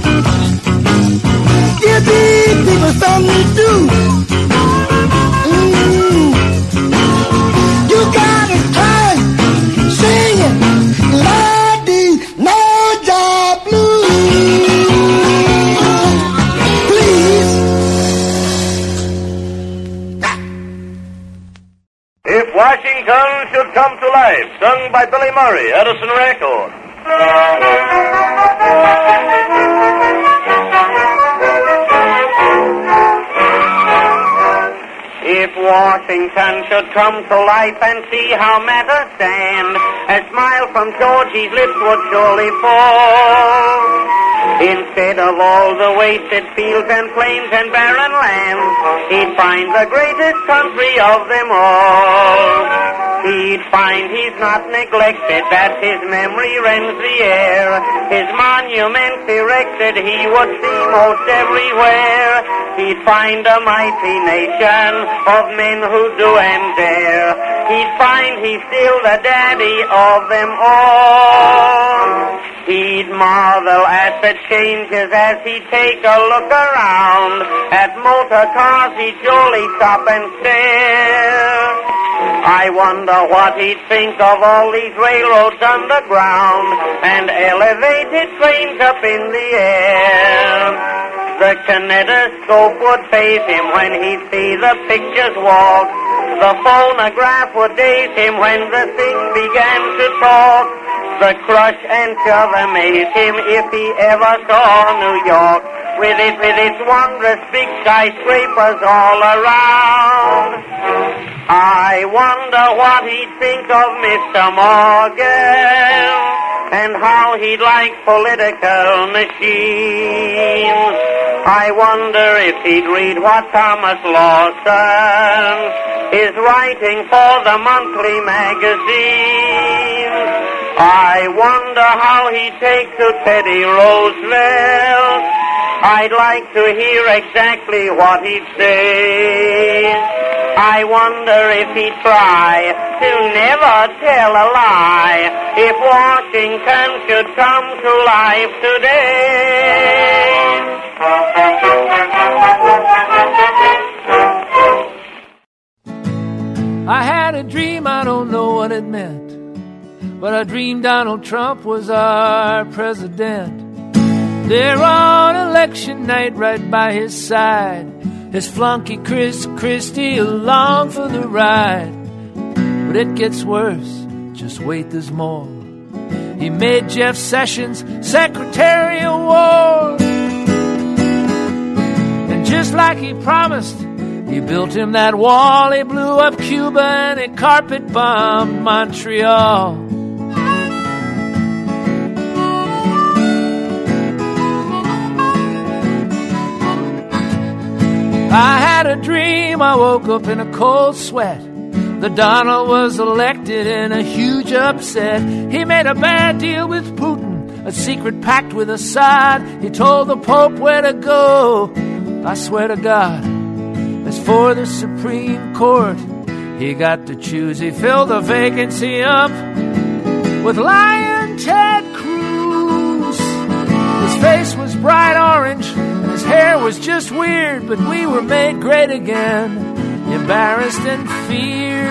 S9: give these people something to do. Mm. You got a time singing, Lordy, no job blues. Please.
S23: If Washington should come to life, sung by Billy Murray, Edison Record.
S10: If Washington should come to life and see how matters stand, a smile from Georgie's lips would surely fall. Instead of all the wasted fields and plains and barren lands, he'd find the greatest country of them all. He'd find he's not neglected, that his memory rends the air. His monuments erected he would see most everywhere. He'd find a mighty nation of men who do and dare. He'd find he's still the daddy of them all. He'd marvel at the changes as he'd take a look around. At motor cars he'd surely stop and stare. I wonder what he'd think of all these railroads underground and elevated trains up in the air. The kinetoscope would faze him when he'd see the pictures walk. The phonograph would daze him when the thing began to talk. the crush and shove amaze him if he ever saw New York with it, with its wondrous big skyscrapers all around. I wonder what he'd think of Mister Morgan and how he'd like political machines. I wonder if he'd read what Thomas Lawson is writing for the monthly magazines. I wonder how he'd take to Teddy Roosevelt. I'd like to hear exactly what he'd say. I wonder if he'd try to never tell a lie if Washington should come to life today.
S11: I had a dream, I don't know what it meant, but I dreamed Donald Trump was our president. There on election night, right by his side, his flunky Chris Christie along for the ride. But it gets worse, just wait, there's more. He made Jeff Sessions Secretary of War. And just like he promised, he built him that wall. He blew up Cuba and he carpet bombed Montreal. I had a dream, I woke up in a cold sweat. The Donald was elected in a huge upset. He made a bad deal with Putin, a secret pact with Assad. He told the Pope where to go. I swear to God, as for the Supreme Court, he got to choose. He filled the vacancy up with Lion Ted Cruz. His face was bright orange, his hair was just weird, but we were made great again, embarrassed and feared.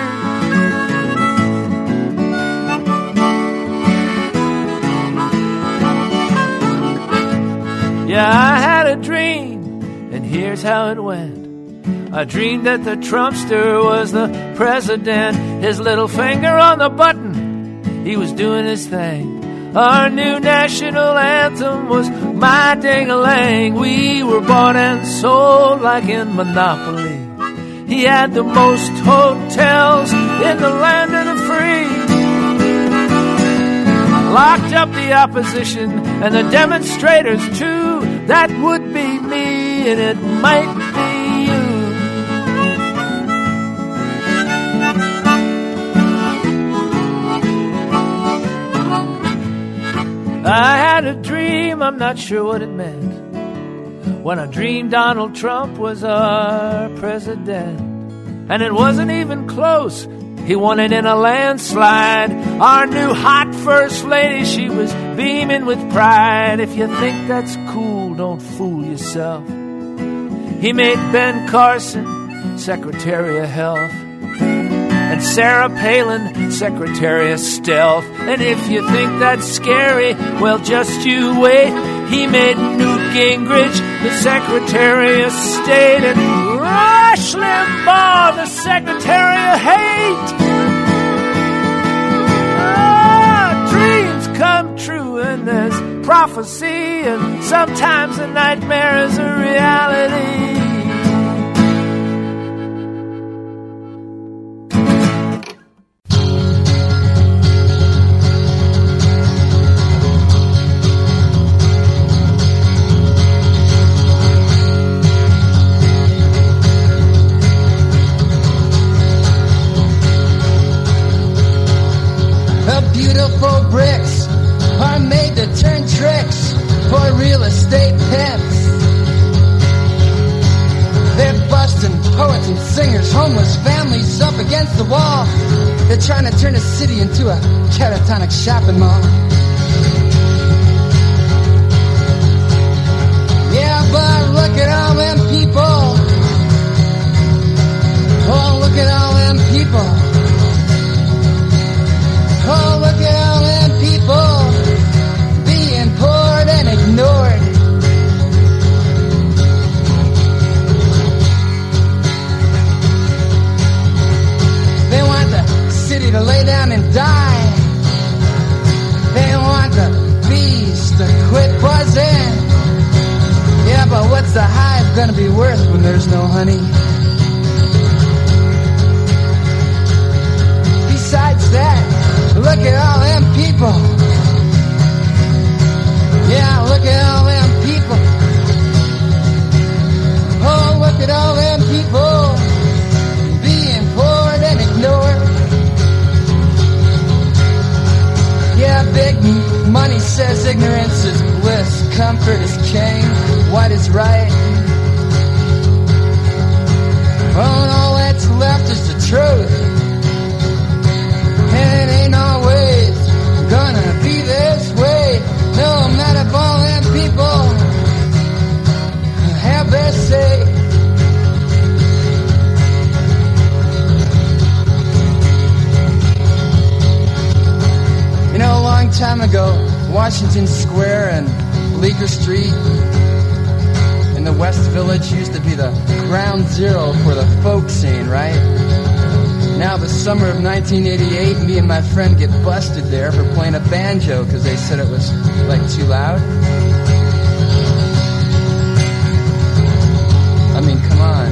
S11: Yeah, I had a dream, and here's how it went. I dreamed that the Trumpster was the president, his little finger on the button, he was doing his thing. Our new national anthem was My Ding-a-Lang. We were bought and sold like in Monopoly. He had the most hotels in the land of the free. Locked up the opposition and the demonstrators too. That would be me and it might be you. I had a dream, I'm not sure what it meant, when I dreamed Donald Trump was our president. And it wasn't even close, he won it in a landslide. Our new hot first lady, she was beaming with pride. If you think that's cool, don't fool yourself. He made Ben Carson Secretary of Health, and Sarah Palin Secretary of Stealth. And if you think that's scary, well, just you wait. He made Newt Gingrich the Secretary of State, and Rush Limbaugh the Secretary of Hate. Ah, dreams come true, and there's prophecy, and sometimes a nightmare is a reality.
S12: Beautiful bricks are made to turn tricks for real estate pimps. They're busting poets and singers, homeless families up against the wall. They're trying to turn a city into a catatonic shopping mall. Yeah, but look at all them people. Oh, look at all them people. Oh, look at all them people being poured and ignored. They want the city to lay down and die. They What's the hive gonna be worth when there's no honey? Besides that, look at all them people. Yeah, look at all them people. Oh, look at all them people being poured and ignored. Yeah, big money says ignorance is bliss, comfort is king, what is right. Oh, and all that's left is the truth. And it ain't always gonna be this way. No matter if all them people have their say. You know, a long time ago, Washington Square and Bleecker Street in the West Village used to be the ground zero for the folk scene, right? Now, the summer of nineteen eighty-eight, me and my friend get busted there for playing a banjo because they said it was, like, too loud. I mean, come on.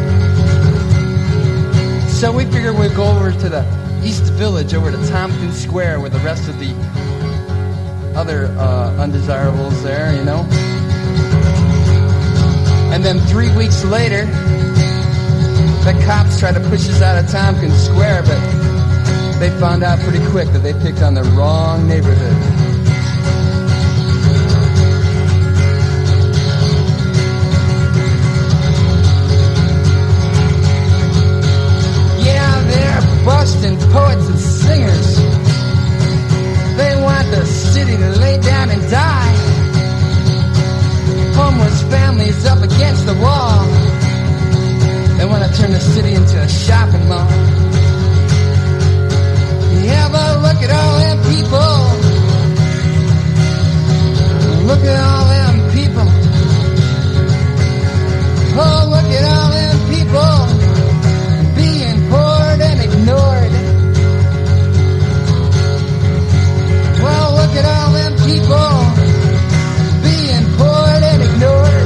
S12: So we figured we'd go over to the East Village, over to Tompkins Square with the rest of the other uh, undesirables there, you know. And then three weeks later, the cops tried to push us out of Tompkins Square, but they found out pretty quick that they picked on the wrong neighborhood. Yeah, they're busting poets and singers. They want the city to lay down and die. Homeless families up against the wall. They want to turn the city into a shopping mall. Yeah, but look at all them people. Look at all them people. Oh, look at all them people being poured and ignored. Well, look at all them people being poured and ignored.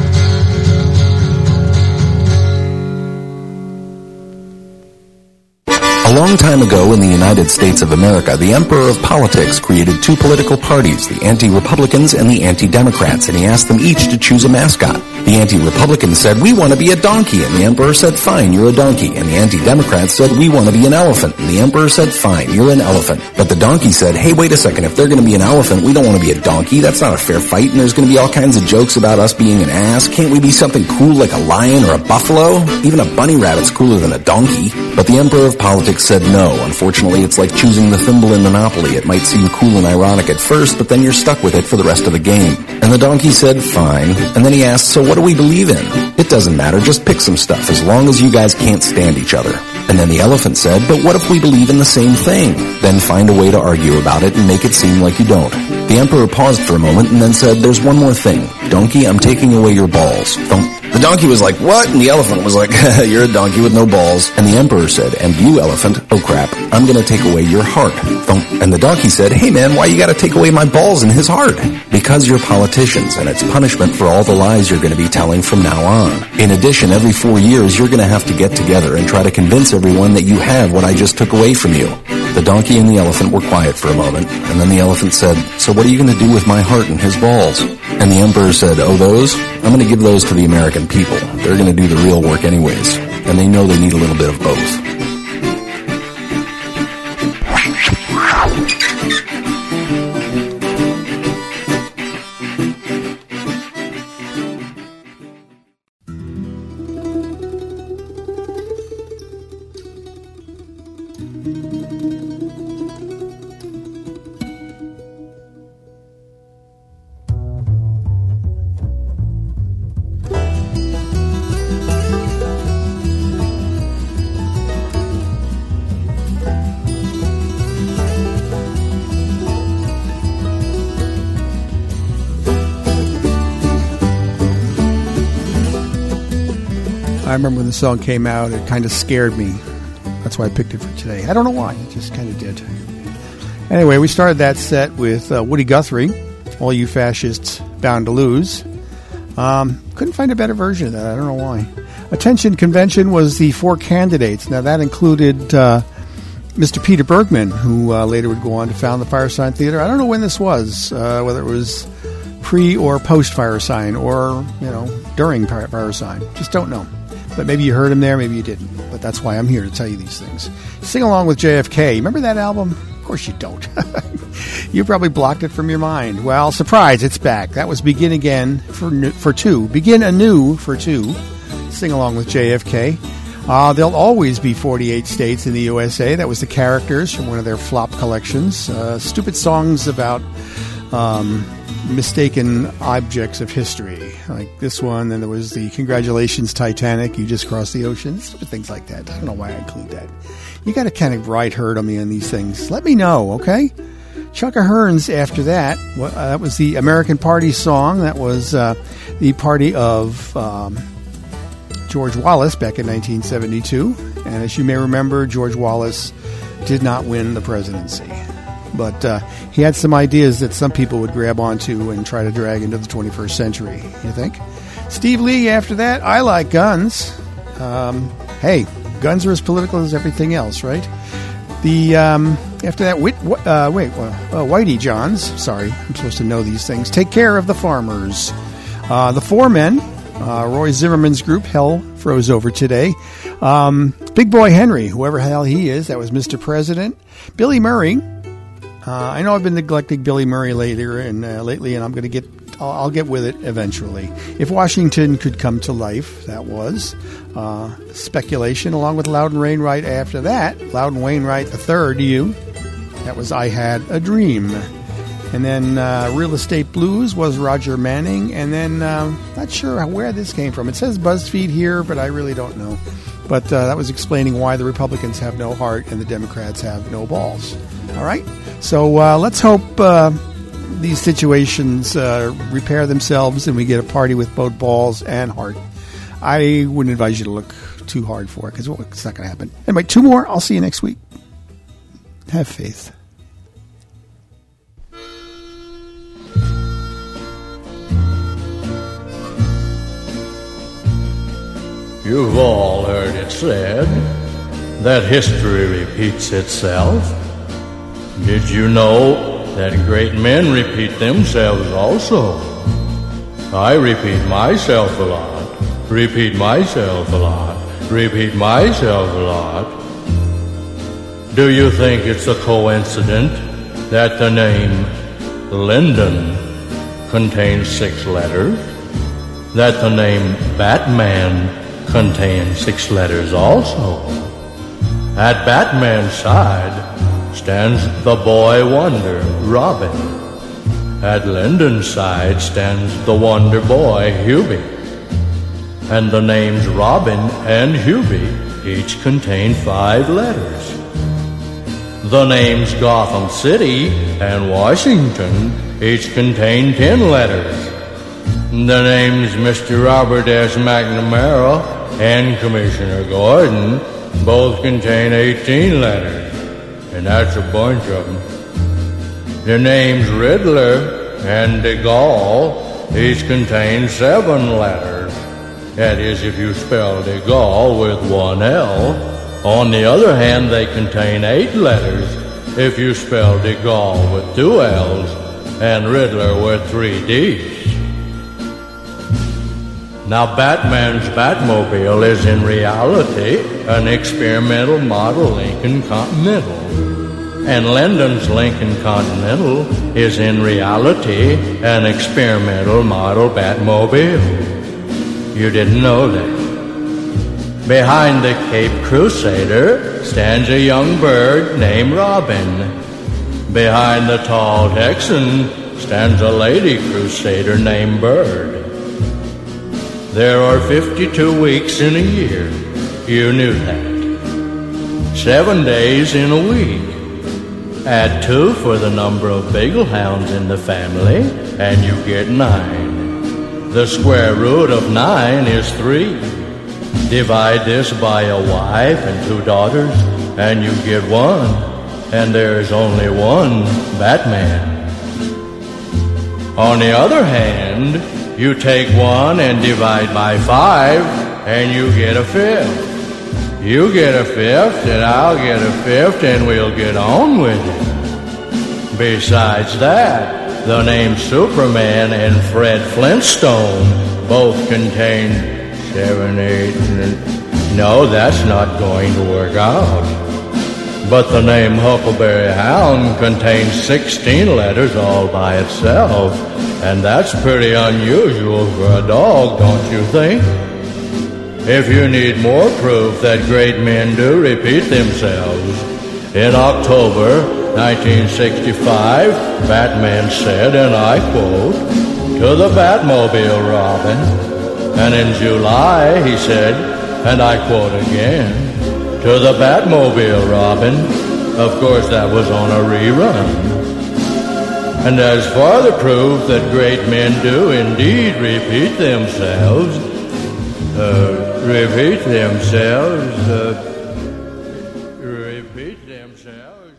S2: A long time ago in the United States of America, the Emperor of Politics created two political parties, the Anti-Republicans and the Anti-Democrats, and he asked them each to choose a mascot. The Anti-Republicans said, "We want to be a donkey," and the Emperor said, "Fine, you're a donkey." And the Anti-Democrats said, "We want to be an elephant," and the Emperor said, "Fine, you're an elephant." But the donkey said, "Hey, wait a second, if they're going to be an elephant, we don't want to be a donkey. That's not a fair fight, and there's going to be all kinds of jokes about us being an ass. Can't we be something cool like a lion or a buffalo? Even a bunny rabbit's cooler than a donkey." But the Emperor of Politics said no. Unfortunately, it's like choosing the thimble in Monopoly. It might seem cool and ironic at first, but then you're stuck with it for the rest of the game. And the donkey said, "Fine." And then he asked, "So what do we believe in?" "It doesn't matter, just pick some stuff, as long as you guys can't stand each other." And then the elephant said, "But what if we believe in the same thing?" "Then find a way to argue about it and make it seem like you don't." The Emperor paused for a moment and then said, "There's one more thing. Donkey, I'm taking away your balls." Thump. The donkey was like, "What?" And the elephant was like, "You're a donkey with no balls." And the Emperor said, "And you, elephant, oh crap, I'm going to take away your heart." Thump. And the donkey said, "Hey man, why you got to take away my balls and his heart?" "Because you're politicians, and it's punishment for all the lies you're going to be telling from now on. In addition, every four years, you're going to have to get together and try to convince everyone that you have what I just took away from you." The donkey and the elephant were quiet for a moment, and then the elephant said, "So what are you going to do with my heart and his balls?" And the Emperor said, "Oh, those? I'm going to give those to the American people. They're going to do the real work anyways, and they know they need a little bit of both."
S16: I remember when the song came out, it kind of scared me. That's why I picked it for today. I don't know why. It just kind of did. Anyway, we started that set with uh, Woody Guthrie, All You Fascists Bound to Lose. Um, couldn't find a better version of that. I don't know why. Attention Convention was the four candidates. Now, that included uh, Mister Peter Bergman, who uh, later would go on to found the Firesign Theater. I don't know when this was, uh, whether it was pre or post Firesign, or, you know, during Firesign. Just don't know. But maybe you heard him there, maybe you didn't. But that's why I'm here to tell you these things. Sing Along with J F K. Remember that album? Of course you don't. You probably blocked it from your mind. Well, surprise, it's back. That was Begin Again for for two. Begin Anew for two. Sing Along with J F K. Uh, there'll always be forty-eight states in the U S A. That was the Characters from one of their flop collections. Uh, stupid songs about um, mistaken objects of history. Like this one, then there was the Congratulations Titanic, You Just Crossed the Ocean. Stupid things like that. I don't know why I include that. You got to kind of ride herd on me on these things. Let me know, okay? Chuck Hearns after that. Well, uh, that was the American Party song. That was uh, the party of Um, George Wallace back in nineteen seventy-two. And as you may remember, George Wallace did not win the presidency. But uh, he had some ideas that some people would grab onto and try to drag into the twenty-first century, you think? Steve Lee after that, I Like Guns. Um, hey, guns are as political as everything else, right? The um, after that, Whit, uh, wait, uh, Whitey Johns, sorry, I'm supposed to know these things. Take Care of the Farmers. Uh, the Four Men. Uh, Roy Zimmerman's group, Hell Froze Over Today. Um, Big Boy Henry, whoever the hell he is, that was Mister President. Billy Murray. Uh, I know I've been neglecting Billy Murray later and uh, lately, and I'm going to get, I'll, I'll get with it eventually. If Washington Could Come to Life, that was uh, Speculation, along with Loudon Wainwright after that. Loudon Wainwright the third, you. That was I Had a Dream. And then uh, Real Estate Blues was Roger Manning. And then, uh, not sure where this came from. It says BuzzFeed here, but I really don't know. But uh, that was explaining why the Republicans have no heart and the Democrats have no balls. All right? So uh, let's hope uh, these situations uh, repair themselves and we get a party with both balls and heart. I wouldn't advise you to look too hard for it because it's not going to happen. Anyway, two more. I'll see you next week. Have faith.
S13: You've all heard it said that history repeats itself. Did you know that great men repeat themselves also? I repeat myself a lot, repeat myself a lot, repeat myself a lot. Do you think it's a coincidence that the name Lyndon contains six letters? That the name Batman contains six letters also? At Batman's side stands the boy wonder, Robin. At Lyndon's side stands the wonder boy, Hubie. And the names Robin and Hubie each contain five letters. The names Gotham City and Washington each contain ten letters. The names Mister Robert S. McNamara and Commissioner Gordon both contain eighteen letters, and that's a bunch of them. The names Riddler and de Gaulle each contain seven letters. That is, if you spell de Gaulle with one L. On the other hand, they contain eight letters if you spell de Gaulle with two L's and Riddler with three D's. Now, Batman's Batmobile is in reality an experimental model Lincoln Continental, and Lyndon's Lincoln Continental is in reality an experimental model Batmobile. You didn't know that. Behind the Cape Crusader stands a young bird named Robin. Behind the tall Texan stands a lady crusader named Bird. There are fifty-two weeks in a year. You knew that. Seven days in a week. Add two for the number of Beagle Hounds in the family, and you get nine. The square root of nine is three. Divide this by a wife and two daughters, and you get one. And there is only one Batman. On the other hand, You take one and divide by five, and you get a fifth. You get a fifth, and I'll get a fifth, and we'll get on with it. Besides that, the name Superman and Fred Flintstone both contain seven, eight, and... No, that's not going to work out. But the name Huckleberry Hound contains sixteen letters all by itself, and that's pretty unusual for a dog, don't you think? If you need more proof that great men do repeat themselves, in October nineteen sixty-five, Batman said, and I quote, "To the Batmobile, Robin." And in July, he said, and I quote again, "To the Batmobile, Robin." Of course, that was on a rerun. And as for the proof that great men do indeed repeat themselves, uh, repeat themselves, uh, repeat themselves.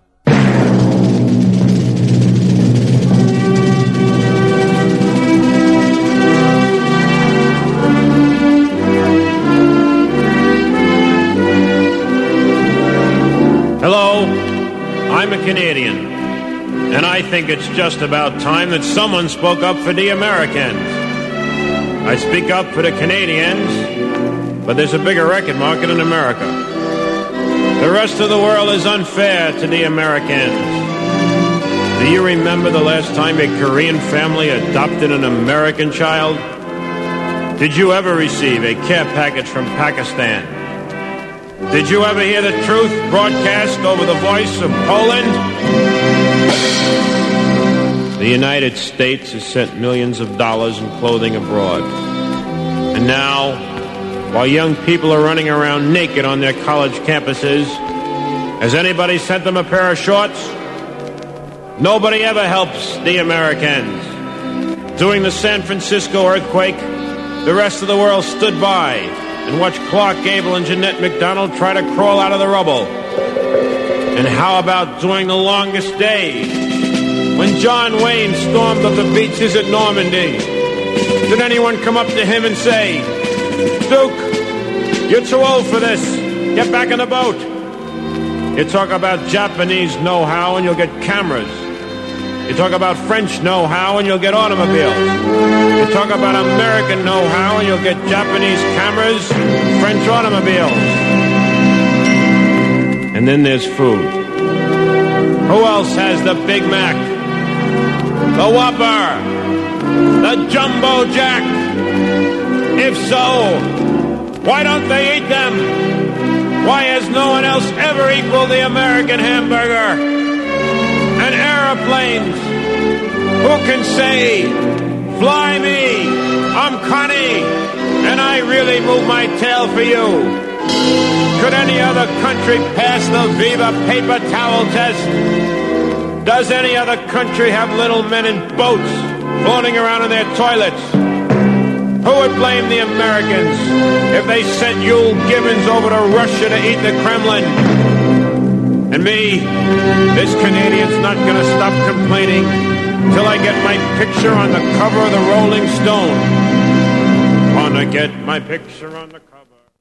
S14: Hello, I'm a Canadian, and I think it's just about time that someone spoke up for the Americans. I speak up for the Canadians, but there's a bigger record market in America. The rest of the world is unfair to the Americans. Do you remember the last time a Korean family adopted an American child? Did you ever receive a care package from Pakistan? Did you ever hear the truth broadcast over the voice of Poland? The United States has sent millions of dollars in clothing abroad. And now, while young people are running around naked on their college campuses, has anybody sent them a pair of shorts? Nobody ever helps the Americans. During the San Francisco earthquake, the rest of the world stood by and watch Clark Gable and Jeanette MacDonald try to crawl out of the rubble. And how about during the longest day, when John Wayne stormed up the beaches at Normandy? Did anyone come up to him and say, "Duke, you're too old for this. Get back in the boat"? You talk about Japanese know-how and you'll get cameras. You talk about French know-how and you'll get automobiles. You talk about American know-how and you'll get Japanese cameras, French automobiles. And then there's food. Who else has the Big Mac, the Whopper, the Jumbo Jack? If so, why don't they eat them? Why has no one else ever equaled the American hamburger? And airplanes. Who can say, "Fly me, I'm Connie, and I really move my tail for you"? Could any other country pass the Viva paper towel test? Does any other country have little men in boats floating around in their toilets? Who would blame the Americans if they sent Yul Gibbons over to Russia to eat the Kremlin? And me, this Canadian's not going to stop complaining till I get my picture on the cover of the Rolling Stone. Wanna get my picture on the